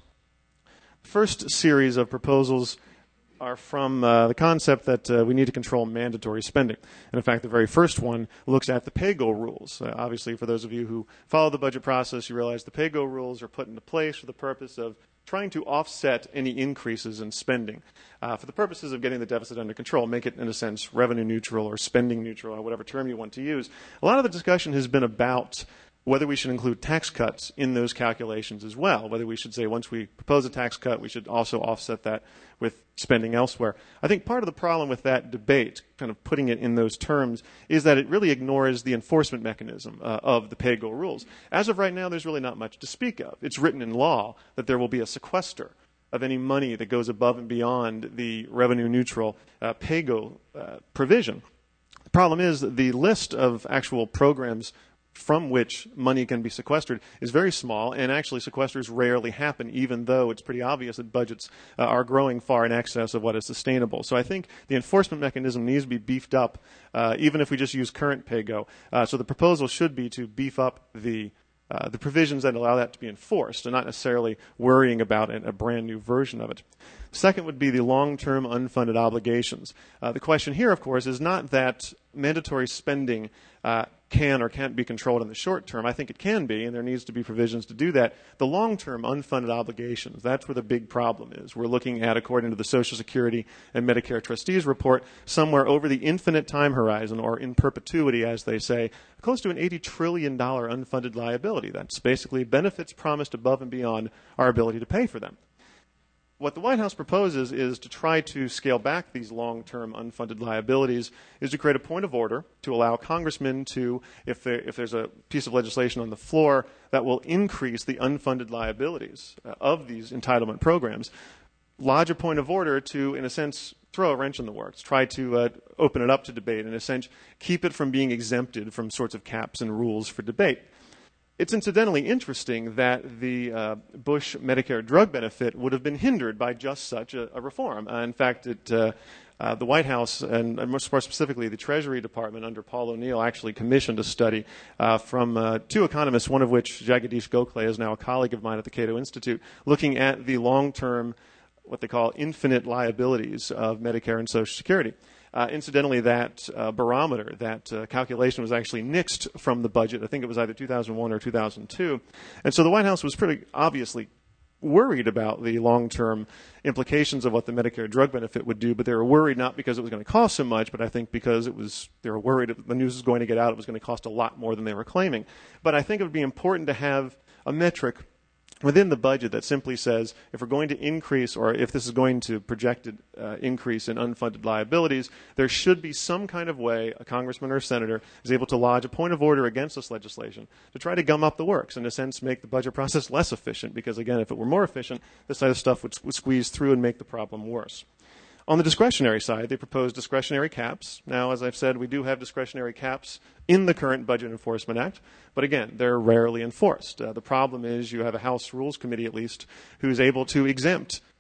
The first series of proposals are from uh, the concept that uh, we need to control mandatory spending. And in fact, the very first one looks at the pay-go rules. Uh, obviously, for those of you who follow the budget process, you realize the pay-go rules are put into place for the purpose of trying to offset any increases in spending uh, for the purposes of getting the deficit under control, make it, in a sense, revenue neutral or spending neutral or whatever term you want to use. A lot of the discussion has been about whether we should include tax cuts in those calculations as well, whether we should say once we propose a tax cut, we should also offset that with spending elsewhere. I think part of the problem with that debate, kind of putting it in those terms, is that it really ignores the enforcement mechanism uh, of the pay-go rules. As of right now, there's really not much to speak of. It's written in law that there will be a sequester of any money that goes above and beyond the revenue-neutral uh, pay-go uh, provision. The problem is that the list of actual programs from which money can be sequestered is very small, and actually sequesters rarely happen, even though it's pretty obvious that budgets uh, are growing far in excess of what is sustainable. So I think the enforcement mechanism needs to be beefed up, uh, even if we just use current pay-go. Uh, so the proposal should be to beef up the Uh, the provisions that allow that to be enforced and not necessarily worrying about a, a brand new version of it. Second would be the long-term unfunded obligations. Uh, the question here, of course, is not that mandatory spending uh, can or can't be controlled in the short term. I think it can be, and there needs to be provisions to do that. The long-term unfunded obligations, that's where the big problem is. We're looking at, according to the Social Security and Medicare Trustees report, somewhere over the infinite time horizon, or in perpetuity, as they say, close to an eighty trillion dollars unfunded liability. That's basically benefits promised above and beyond our ability to pay for them. What the White House proposes is to try to scale back these long-term unfunded liabilities, is to create a point of order to allow congressmen to, if, there, if there's a piece of legislation on the floor that will increase the unfunded liabilities uh, of these entitlement programs, lodge a point of order to, in a sense, throw a wrench in the works, try to uh, open it up to debate, in a sense, keep it from being exempted from sorts of caps and rules for debate. It's incidentally interesting that the uh, Bush Medicare drug benefit would have been hindered by just such a, a reform. Uh, in fact, it, uh, uh, the White House, and, and more specifically the Treasury Department under Paul O'Neill, actually commissioned a study uh, from uh, two economists, one of which, Jagadish Gokhale, is now a colleague of mine at the Cato Institute, looking at the long-term, what they call infinite liabilities of Medicare and Social Security. Uh, incidentally, that uh, barometer, that uh, calculation was actually nixed from the budget. I think it was either two thousand one or two thousand two. And so the White House was pretty obviously worried about the long-term implications of what the Medicare drug benefit would do, but they were worried not because it was going to cost so much, but I think because it was, they were worried if the news was going to get out, it was going to cost a lot more than they were claiming. But I think it would be important to have a metric within the budget that simply says if we're going to increase, or if this is going to projected uh, increase in unfunded liabilities, there should be some kind of way a congressman or a senator is able to lodge a point of order against this legislation to try to gum up the works, in a sense make the budget process less efficient, because again, if it were more efficient, this type of stuff would, would squeeze through and make the problem worse. On the discretionary side, they propose discretionary caps. Now, as I've said, we do have discretionary caps in the current Budget Enforcement Act, but again, they're rarely enforced. Uh, the problem is you have a House Rules Committee, at least, who's able to exempt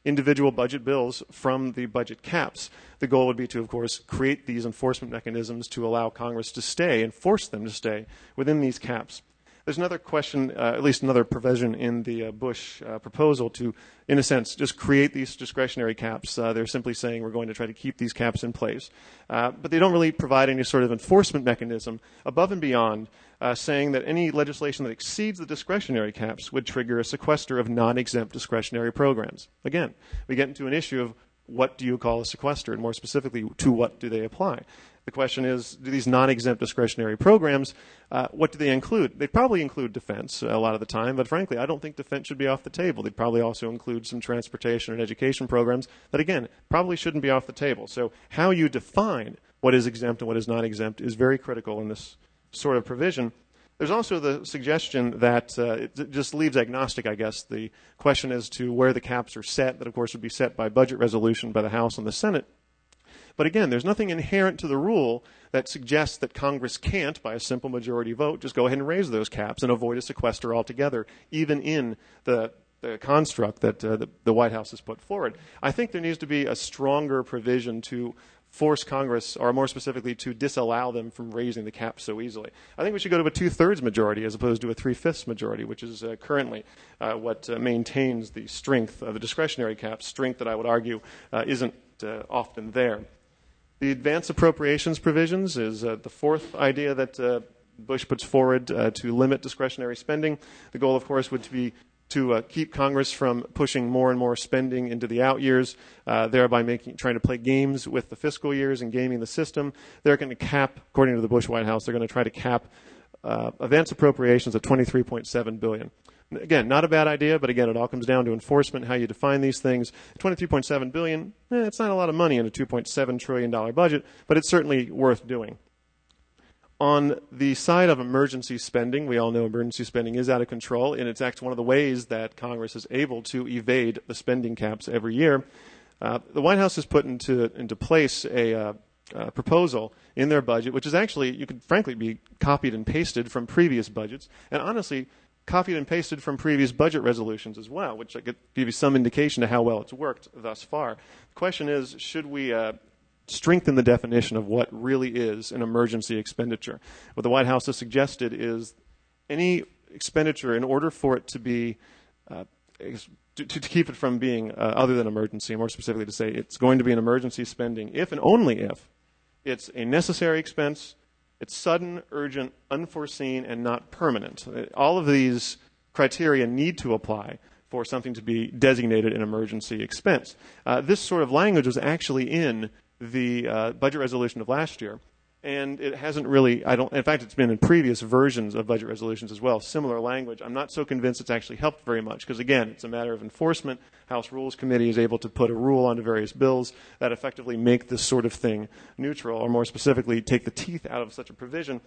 individual budget bills from the budget caps. The goal would be to, of course, create these enforcement mechanisms to allow Congress to stay and force them to stay within these caps. There's another question, uh, at least another provision in the uh, Bush uh, proposal to, in a sense, just create these discretionary caps. Uh, they're simply saying we're going to try to keep these caps in place. Uh, but they don't really provide any sort of enforcement mechanism above and beyond uh, saying that any legislation that exceeds the discretionary caps would trigger a sequester of non-exempt discretionary programs. Again, we get into an issue of what do you call a sequester, and more specifically, to what do they apply? The question is, do these non-exempt discretionary programs, uh, what do they include? They probably include defense a lot of the time, but frankly, I don't think defense should be off the table. They'd probably also include some transportation and education programs that, again, probably shouldn't be off the table. So how you define what is exempt and what is non-exempt is very critical in this sort of provision. There's also the suggestion that uh, it just leaves agnostic, I guess, the question as to where the caps are set, that of course would be set by budget resolution by the House and the Senate. But again, there's nothing inherent to the rule that suggests that Congress can't, by a simple majority vote, just go ahead and raise those caps and avoid a sequester altogether, even in the, the construct that uh, the, the White House has put forward. I think there needs to be a stronger provision to force Congress, or more specifically, to disallow them from raising the caps so easily. I think we should go to a two-thirds majority as opposed to a three-fifths majority, which is uh, currently uh, what uh, maintains the strength of the discretionary caps, strength that I would argue uh, isn't uh, often there. The advance appropriations provisions is uh, the fourth idea that uh, Bush puts forward uh, to limit discretionary spending. The goal, of course, would be to uh, keep Congress from pushing more and more spending into the out years, uh, thereby making, trying to play games with the fiscal years and gaming the system. They're going to cap, according to the Bush White House, they're going to try to cap uh, advance appropriations at twenty-three point seven billion dollars. Again, not a bad idea, but again, it all comes down to enforcement, how you define these things. twenty-three point seven billion dollars, eh, it's not a lot of money in a two point seven trillion dollars budget, but it's certainly worth doing. On the side of emergency spending, we all know emergency spending is out of control, and it's actually one of the ways that Congress is able to evade the spending caps every year. Uh, the White House has put into, into place a uh, uh, proposal in their budget, which is actually, you could frankly be copied and pasted from previous budgets, and honestly, copied and pasted from previous budget resolutions as well, which I could give you some indication of how well it's worked thus far. The question is, should we uh, strengthen the definition of what really is an emergency expenditure? What the White House has suggested is any expenditure, in order for it to be, uh, to, to keep it from being uh, other than emergency, more specifically to say it's going to be an emergency spending if and only if it's a necessary expense, it's sudden, urgent, unforeseen, and not permanent. All of these criteria need to apply for something to be designated an emergency expense. Uh, this sort of language was actually in the uh, budget resolution of last year, and it hasn't really, I don't, in fact, it's been in previous versions of budget resolutions as well, similar language. I'm not so convinced it's actually helped very much, because again, it's a matter of enforcement. House Rules Committee is able to put a rule onto various bills that effectively make this sort of thing neutral, or more specifically, take the teeth out of such a provision.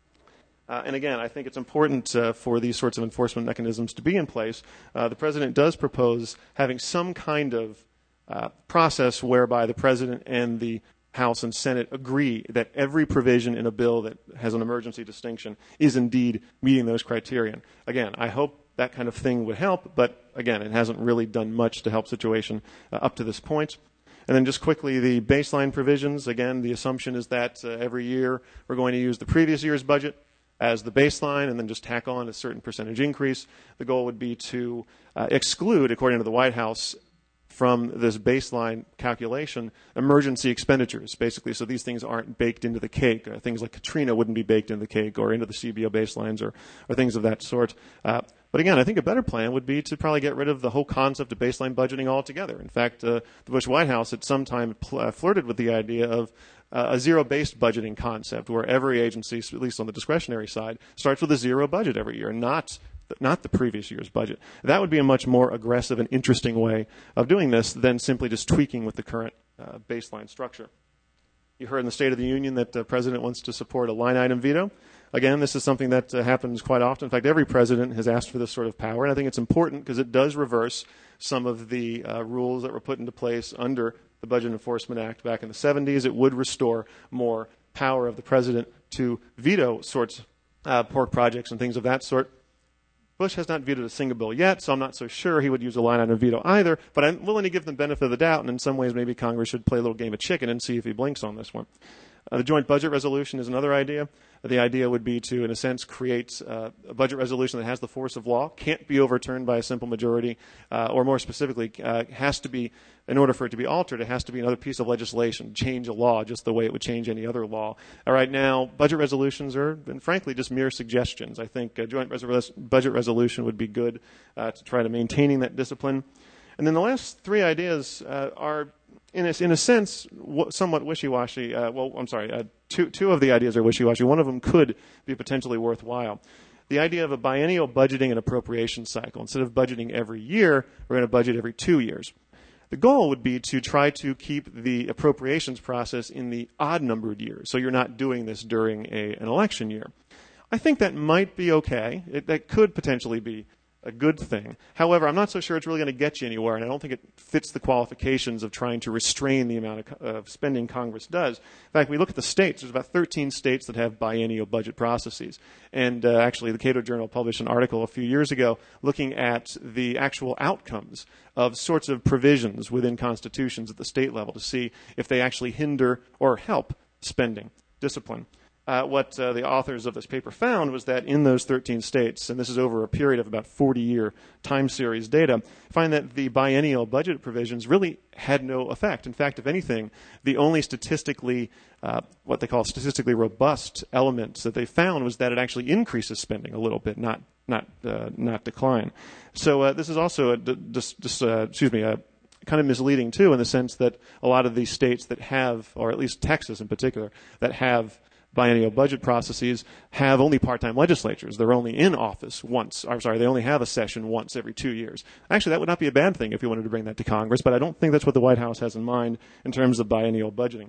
Uh, and again, I think it's important uh, for these sorts of enforcement mechanisms to be in place. Uh, the President does propose having some kind of uh, process whereby the President and the House and Senate agree that every provision in a bill that has an emergency distinction is indeed meeting those criterion. Again, I hope that kind of thing would help, but again, it hasn't really done much to help the situation uh, up to this point. And then just quickly, the baseline provisions. Again, the assumption is that uh, every year we're going to use the previous year's budget as the baseline and then just tack on a certain percentage increase. The goal would be to uh, exclude, according to the White House, from this baseline calculation, emergency expenditures, basically, so these things aren't baked into the cake. Uh, things like Katrina wouldn't be baked into the cake or into the C B O baselines or, or things of that sort. Uh, but again, I think a better plan would be to probably get rid of the whole concept of baseline budgeting altogether. In fact, uh, the Bush White House at some time pl- uh, flirted with the idea of uh, a zero-based budgeting concept where every agency, at least on the discretionary side, starts with a zero budget every year, not not the previous year's budget. That would be a much more aggressive and interesting way of doing this than simply just tweaking with the current uh, baseline structure. You heard in the State of the Union that the President wants to support a line item veto. Again, this is something that uh, happens quite often. In fact, every president has asked for this sort of power, and I think it's important because it does reverse some of the uh, rules that were put into place under the Budget Enforcement Act back in the seventies. It would restore more power of the President to veto sorts uh, pork projects and things of that sort. Bush has not vetoed a single bill yet, so I'm not so sure he would use a line item veto either, but I'm willing to give them benefit of the doubt, and in some ways maybe Congress should play a little game of chicken and see if he blinks on this one. Uh, the joint budget resolution is another idea. The idea would be to, in a sense, create uh, a budget resolution that has the force of law, can't be overturned by a simple majority, uh, or more specifically, uh, has to be, in order for it to be altered, it has to be another piece of legislation, change a law just the way it would change any other law. Uh, right now, budget resolutions are, and frankly, just mere suggestions. I think a joint res- budget resolution would be good uh, to try to maintaining that discipline. And then the last three ideas uh, are, in a, in a sense, w- somewhat wishy-washy. Uh, well, I'm sorry, uh, two, two of the ideas are wishy-washy. One of them could be potentially worthwhile. The idea of a biennial budgeting and appropriation cycle. Instead of budgeting every year, we're going to budget every two years. The goal would be to try to keep the appropriations process in the odd-numbered years, so you're not doing this during a, an election year. I think that might be okay. It, that could potentially be a good thing. However, I'm not so sure it's really going to get you anywhere, and I don't think it fits the qualifications of trying to restrain the amount of, of spending Congress does. In fact, we look at the states. There's about thirteen states that have biennial budget processes. And uh, actually, the Cato Journal published an article a few years ago looking at the actual outcomes of sorts of provisions within constitutions at the state level to see if they actually hinder or help spending discipline. Uh, what uh, the authors of this paper found was that in those thirteen states, and this is over a period of about forty-year time series data, find that the biennial budget provisions really had no effect. In fact, if anything, the only statistically, uh, what they call statistically robust elements that they found was that it actually increases spending a little bit, not not uh, not decline. So uh, this is also a, dis, dis, uh, excuse me, a kind of misleading too, in the sense that a lot of these states that have, or at least Texas in particular, that have biennial budget processes have only part-time legislatures. They're only in office once. I'm sorry, they only have a session once every two years. Actually, that would not be a bad thing if you wanted to bring that to Congress, but I don't think that's what the White House has in mind in terms of biennial budgeting.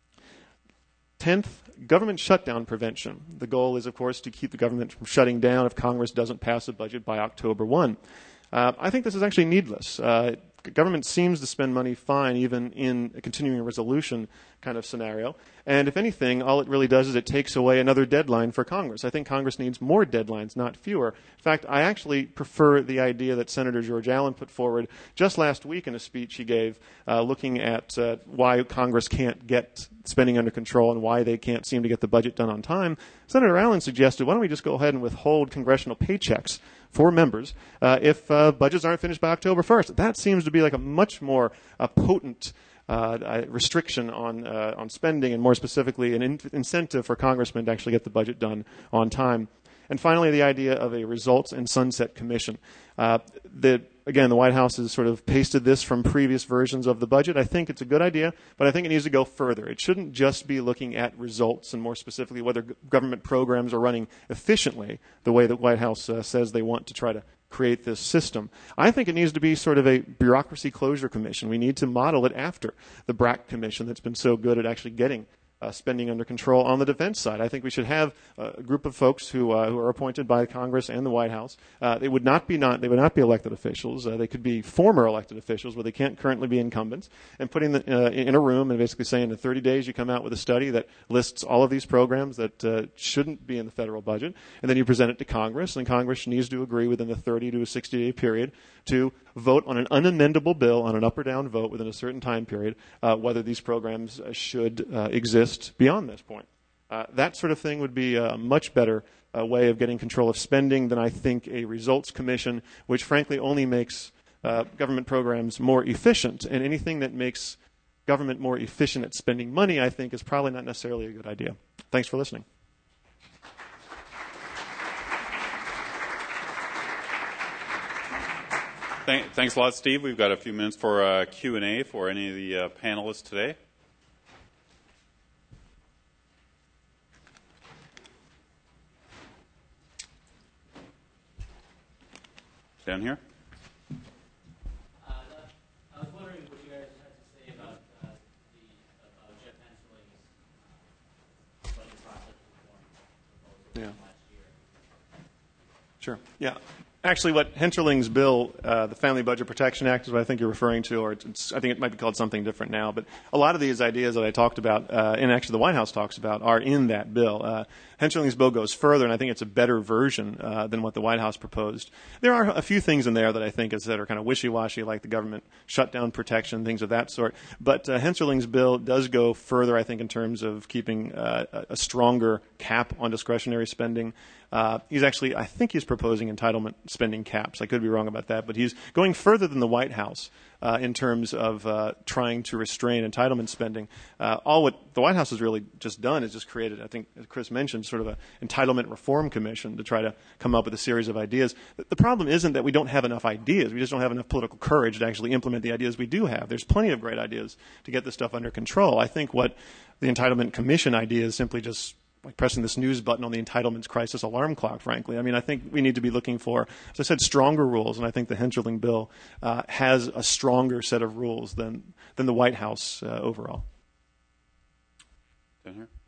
Tenth, government shutdown prevention. The goal is, of course, to keep the government from shutting down if Congress doesn't pass a budget by October first. Uh, I think this is actually needless. Uh, government seems to spend money fine even in a continuing resolution kind of scenario. And if anything, all it really does is it takes away another deadline for Congress. I think Congress needs more deadlines, not fewer. In fact, I actually prefer the idea that Senator George Allen put forward just last week in a speech he gave uh, looking at uh, why Congress can't get spending under control and why they can't seem to get the budget done on time. Senator Allen suggested, why don't we just go ahead and withhold congressional paychecks for members uh, if uh, budgets aren't finished by October first. That seems to be like a much more uh, potent uh, restriction on uh, on spending, and more specifically an in- incentive for congressmen to actually get the budget done on time. And finally, the idea of a results and sunset commission. Uh, the, again, the White House has sort of pasted this from previous versions of the budget. I think it's a good idea, but I think it needs to go further. It shouldn't just be looking at results and more specifically whether g- government programs are running efficiently the way the White House uh, says they want to try to create this system. I think it needs to be sort of a bureaucracy closure commission. We need to model it after the BRAC commission that's been so good at actually getting Uh, spending under control on the defense side. I think we should have uh, a group of folks who uh, who are appointed by Congress and the White House. Uh, they would not be not they would not be elected officials. Uh, they could be former elected officials, but they can't currently be incumbents. And putting the, uh, in a room and basically saying in thirty days you come out with a study that lists all of these programs that uh, shouldn't be in the federal budget, and then you present it to Congress, and Congress needs to agree within the thirty to sixty day period to vote on an unamendable bill on an up or down vote within a certain time period uh, whether these programs uh, should uh, exist beyond this point. Uh, that sort of thing would be a much better uh, way of getting control of spending than I think a results commission, which frankly only makes uh, government programs more efficient. And anything that makes government more efficient at spending money, I think, is probably not necessarily a good idea. Thanks for listening. Thanks a lot, Steve. We've got a few minutes for uh, Q and A for any of the uh, panelists today. Down here. Uh, I was wondering what you guys had to say about uh, the about Jeff Hensley's uh, budget process reform proposal Yeah. last year. Sure. Yeah. Actually, what Hensarling's bill, uh, the Family Budget Protection Act, is what I think you're referring to, or it's, I think it might be called something different now. But a lot of these ideas that I talked about, uh, and actually the White House talks about, are in that bill. Uh, Hensarling's bill goes further, and I think it's a better version uh, than what the White House proposed. There are a few things in there that I think is that are kind of wishy-washy, like the government shutdown protection, things of that sort. But uh, Hensarling's bill does go further, I think, in terms of keeping uh, a stronger cap on discretionary spending. Uh, he's actually, I think he's proposing entitlement spending caps. I could be wrong about that, but he's going further than the White House uh, in terms of uh, trying to restrain entitlement spending. Uh, all what the White House has really just done is just created, I think, as Chris mentioned, sort of an entitlement reform commission to try to come up with a series of ideas. The problem isn't that we don't have enough ideas. We just don't have enough political courage to actually implement the ideas we do have. There's plenty of great ideas to get this stuff under control. I think what the entitlement commission idea is simply just like pressing the snooze button on the entitlements crisis alarm clock, frankly. I mean, I think we need to be looking for, as I said, stronger rules, and I think the Hensarling bill uh, has a stronger set of rules than, than the White House uh, overall. Down here.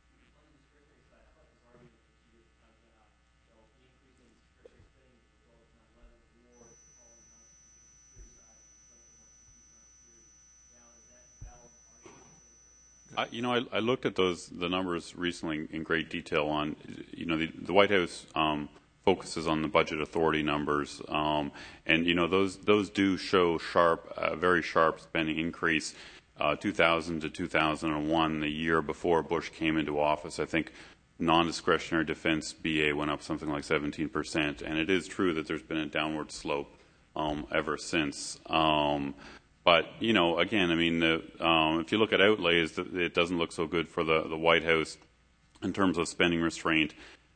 I, you know, I, I looked at those the numbers recently in great detail. On, you know, the, the White House um, focuses on the budget authority numbers, um, and you know those those do show sharp, uh, very sharp spending increase, uh, two thousand to two thousand one, the year before Bush came into office. I think non-discretionary defense B A went up something like seventeen percent, and it is true that there's been a downward slope um, ever since. Um, But, you know, again, I mean, the, um, if you look at outlays, it doesn't look so good for the, the White House in terms of spending restraint.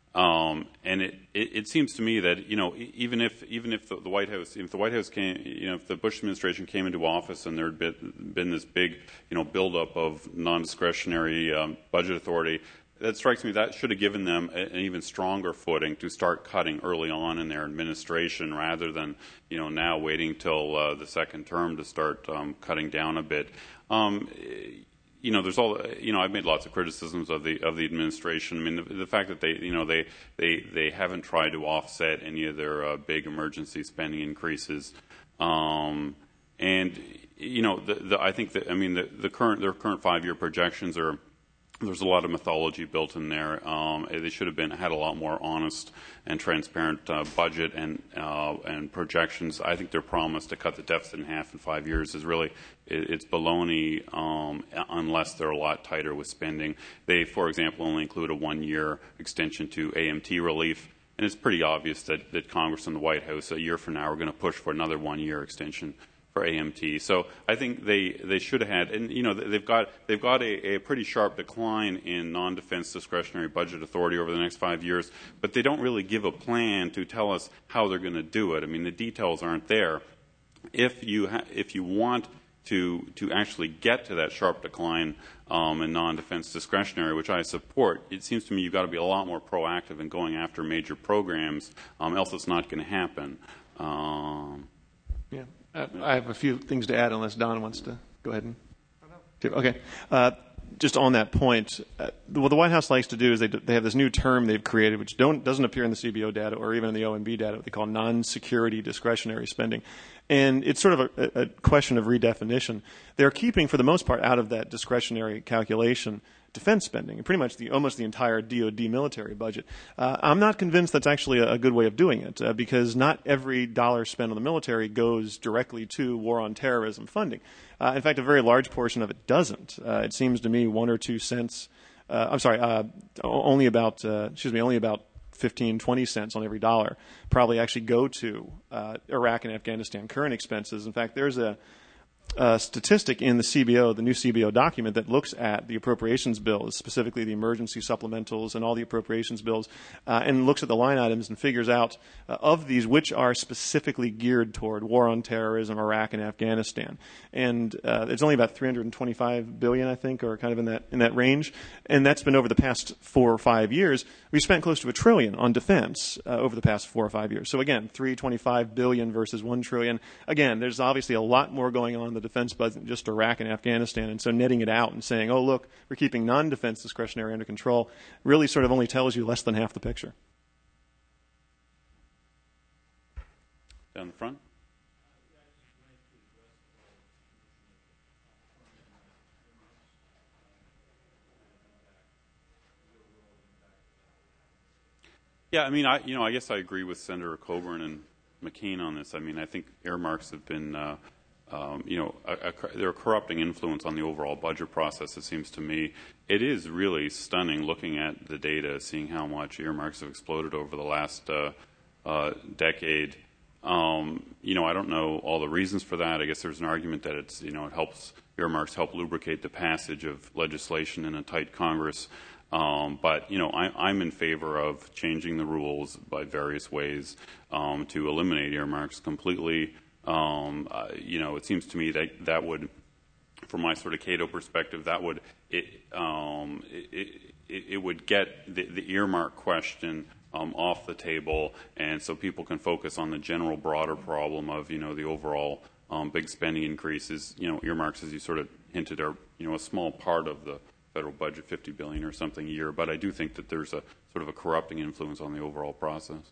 Um, and it, it, it seems to me that, you know, even if even if the, the White House, if the White House came, you know, if the Bush administration came into office and there had been, been this big, you know, buildup of non-discretionary um, budget authority, that strikes me that should have given them an even stronger footing to start cutting early on in their administration, rather than, you know, now waiting till uh, the second term to start um, cutting down a bit. Um, you know, there's all, you know, I've made lots of criticisms of the of the administration. I mean, the, the fact that they, you know, they they they haven't tried to offset any of their uh, big emergency spending increases, um, and you know, the, the, I think that I mean the, the current their current five-year projections are. There's a lot of mythology built in there. Um, they should have been had a lot more honest and transparent uh, budget and uh, and projections. I think their promise to cut the deficit in half in five years is really it, it's baloney um, unless they're a lot tighter with spending. They, for example, only include a one-year extension to A M T relief, and it's pretty obvious that, that Congress and the White House a year from now are going to push for another one-year extension for A M T. So I think they, they should have had, and you know, they've got they've got a, a pretty sharp decline in non-defense discretionary budget authority over the next five years, but they don't really give a plan to tell us how they're going to do it. I mean, the details aren't there. If you ha- if you want to to actually get to that sharp decline um, in non-defense discretionary, which I support, it seems to me you've got to be a lot more proactive in going after major programs, um, else it's not going to happen. Um, Yeah. I have a few things to add, unless Don wants to go ahead and. Okay. Uh, just on that point, uh, what the White House likes to do is they they have this new term they've created, which don't doesn't appear in the C B O data or even in the O M B data, what they call non-security discretionary spending. And it's sort of a, a question of redefinition. They're keeping, for the most part, out of that discretionary calculation defense spending, and pretty much the almost the entire D O D military budget. Uh, I'm not convinced that's actually a, a good way of doing it, uh, because not every dollar spent on the military goes directly to war on terrorism funding. Uh, in fact, a very large portion of it doesn't. Uh, it seems to me one or two cents. Uh, I'm sorry, uh, only about uh, excuse me, only about fifteen, twenty cents on every dollar probably actually go to uh, Iraq and Afghanistan current expenses. In fact, there's a Uh, statistic in the C B O, the new C B O document that looks at the appropriations bills, specifically the emergency supplementals and all the appropriations bills, uh, and looks at the line items and figures out uh, of these which are specifically geared toward war on terrorism, Iraq, and Afghanistan. And uh, it's only about three hundred twenty-five billion dollars, I think, or kind of in that in that range. And that's been over the past four or five years. We've spent close to a trillion on defense uh, over the past four or five years. So again, three hundred twenty-five billion dollars versus one trillion dollars. Again, there's obviously a lot more going on in the defense budget, just Iraq and Afghanistan, and so netting it out and saying, oh, look, we're keeping non-defense discretionary under control really sort of only tells you less than half the picture. Down the front. Yeah, I mean, I you know, I guess I agree with Senator Coburn and McCain on this. I mean, I think earmarks have been, uh, um, you know, a, a, they're a corrupting influence on the overall budget process, it seems to me. It is really stunning looking at the data, seeing how much earmarks have exploded over the last uh, uh, decade. Um, you know, I don't know all the reasons for that. I guess there's an argument that it's, you know, it helps, earmarks help lubricate the passage of legislation in a tight Congress. Um, but, you know, I, I'm in favor of changing the rules by various ways um, to eliminate earmarks completely. Um, uh, you know, it seems to me that that would, from my sort of Cato perspective, that would, it, um, it, it, it would get the, the earmark question um, off the table, and so people can focus on the general broader problem of, you know, the overall um, big spending increases. You know, earmarks, as you sort of hinted, are, you know, a small part of the federal budget, fifty billion dollars or something a year, but I do think that there's a sort of a corrupting influence on the overall process.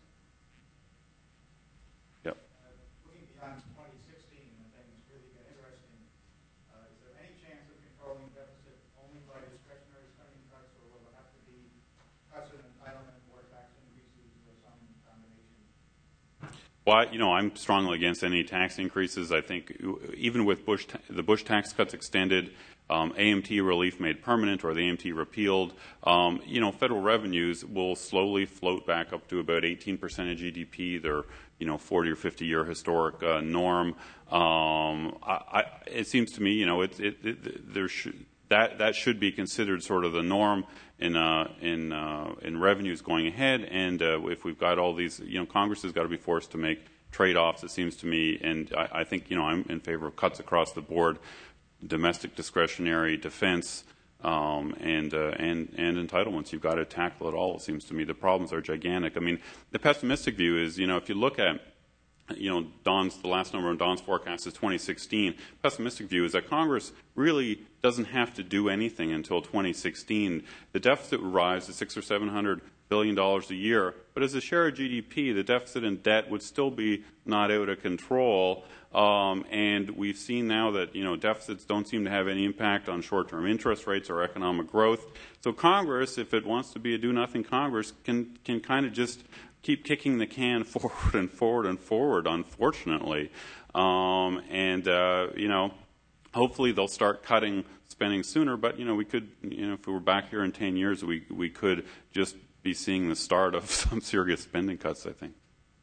Yep. Uh, looking beyond twenty sixteen, when things really get interesting, uh, is there any chance of controlling deficit only by discretionary spending cuts, or will it have to be cuts in entitlement or tax increases or some combination? Well, I, you know, I'm strongly against any tax increases. I think even with Bush, the Bush tax cuts extended, Um, A M T relief made permanent, or the A M T repealed, um, you know, federal revenues will slowly float back up to about eighteen percent of G D P, their, you know, forty or fifty year historic uh, norm. Um, I, I, it seems to me, you know, it, it, it, there should, that, that should be considered sort of the norm in, uh, in, uh, in revenues going ahead. And uh, if we've got all these, you know, Congress has got to be forced to make trade-offs, it seems to me. And I, I think, you know, I'm in favor of cuts across the board. Domestic discretionary, defense, um, and, uh, and and entitlements. You've got to tackle it all, it seems to me. The problems are gigantic. I mean, the pessimistic view is, you know, if you look at, you know, Don's, the last number on Don's forecast is twenty sixteen. Pessimistic view is that Congress really doesn't have to do anything until twenty sixteen. The deficit would rise to six or seven hundred billion dollars a year, but as a share of G D P, the deficit and debt would still be not out of control. Um, and we've seen now that, you know, deficits don't seem to have any impact on short-term interest rates or economic growth. So Congress, if it wants to be a do-nothing Congress, can can kind of just keep kicking the can forward and forward and forward, unfortunately. Um, and, uh, you know, hopefully they'll start cutting spending sooner. But, you know, we could, you know, if we were back here in ten years, we we could just be seeing the start of some serious spending cuts, I think.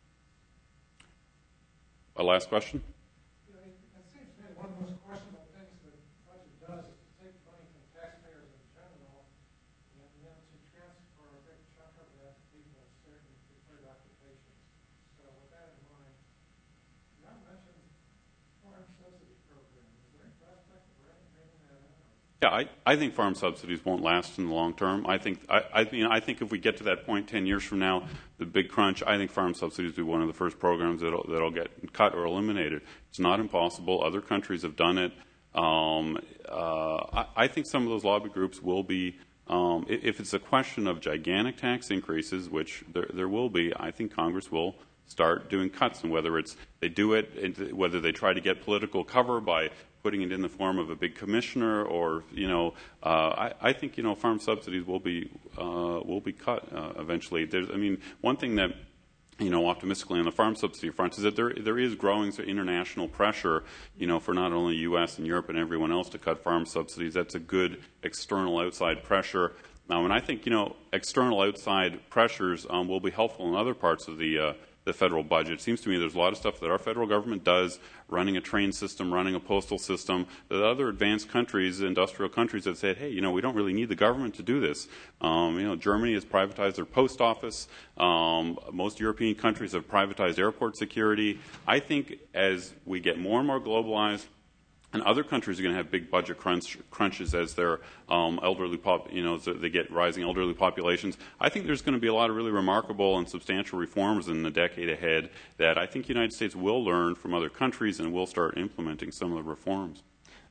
A last question? You know, it, it seems to me one of the most questionable things that the budget does is to take money from taxpayers in general and then to transfer a big chunk of that to people with certain preferred occupations. So with that in mind, John mentioned farm subsidy program. Is there any prospect of bringing that in? Yeah, I, I think farm subsidies won't last in the long term. I think I, I mean I think if we get to that point ten years from now, the big crunch, I think farm subsidies will be one of the first programs that'll that'll get cut or eliminated. It's not impossible. Other countries have done it. Um, uh, I, I think some of those lobby groups will be. Um, if it's a question of gigantic tax increases, which there, there will be, I think Congress will start doing cuts, and whether it's they do it, whether they try to get political cover by putting it in the form of a big commissioner, or you know, uh, I, I think you know farm subsidies will be uh, will be cut uh, eventually. There's, I mean, one thing that you know optimistically on the farm subsidy front is that there there is growing international pressure, you know, for not only U S and Europe and everyone else to cut farm subsidies. That's a good external outside pressure. Now, and I think you know external outside pressures um, will be helpful in other parts of the uh, the federal budget. It seems to me there's a lot of stuff that our federal government does, running a train system, running a postal system, that other advanced countries, industrial countries have said, hey, you know, we don't really need the government to do this. Um, you know, Germany has privatized their post office. Um, most European countries have privatized airport security. I think as we get more and more globalized, and other countries are going to have big budget crunch, crunches as their um, elderly pop, you know, so they get rising elderly populations. I think there's going to be a lot of really remarkable and substantial reforms in the decade ahead that I think the United States will learn from other countries and will start implementing some of the reforms.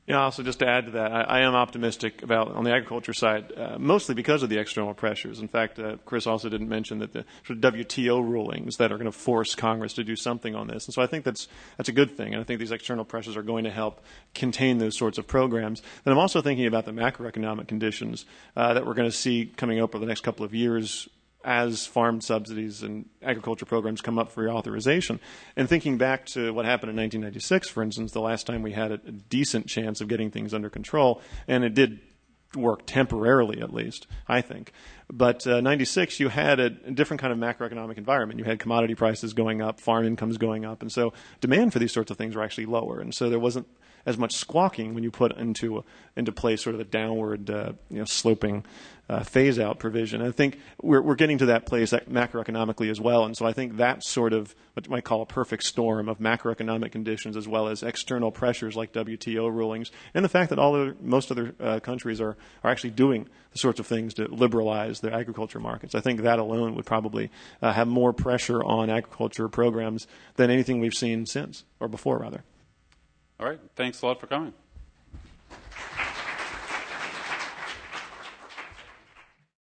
Yeah, also just to add to that, I, I am optimistic about on the agriculture side, uh, mostly because of the external pressures. In fact, uh, Chris also didn't mention that the sort of W T O rulings that are going to force Congress to do something on this. And so I think that's that's a good thing. And I think these external pressures are going to help contain those sorts of programs. And I'm also thinking about the macroeconomic conditions uh, that we're going to see coming up over the next couple of years as farm subsidies and agriculture programs come up for reauthorization. And thinking back to what happened in nineteen ninety-six, for instance, the last time we had a, a decent chance of getting things under control, and it did work temporarily at least, I think. But uh, ninety-six, you had a, a different kind of macroeconomic environment. You had commodity prices going up, farm incomes going up, and so demand for these sorts of things were actually lower. And so there wasn't as much squawking when you put into a, into place sort of a downward, uh, you know, sloping uh, phase-out provision. And I think we're we're getting to that place macroeconomically as well. And so I think that sort of what you might call a perfect storm of macroeconomic conditions as well as external pressures like W T O rulings, and the fact that all other, most other uh, countries are are actually doing the sorts of things to liberalize their agriculture markets. I think that alone would probably uh, have more pressure on agriculture programs than anything we've seen since, or before rather. All right. Thanks a lot for coming.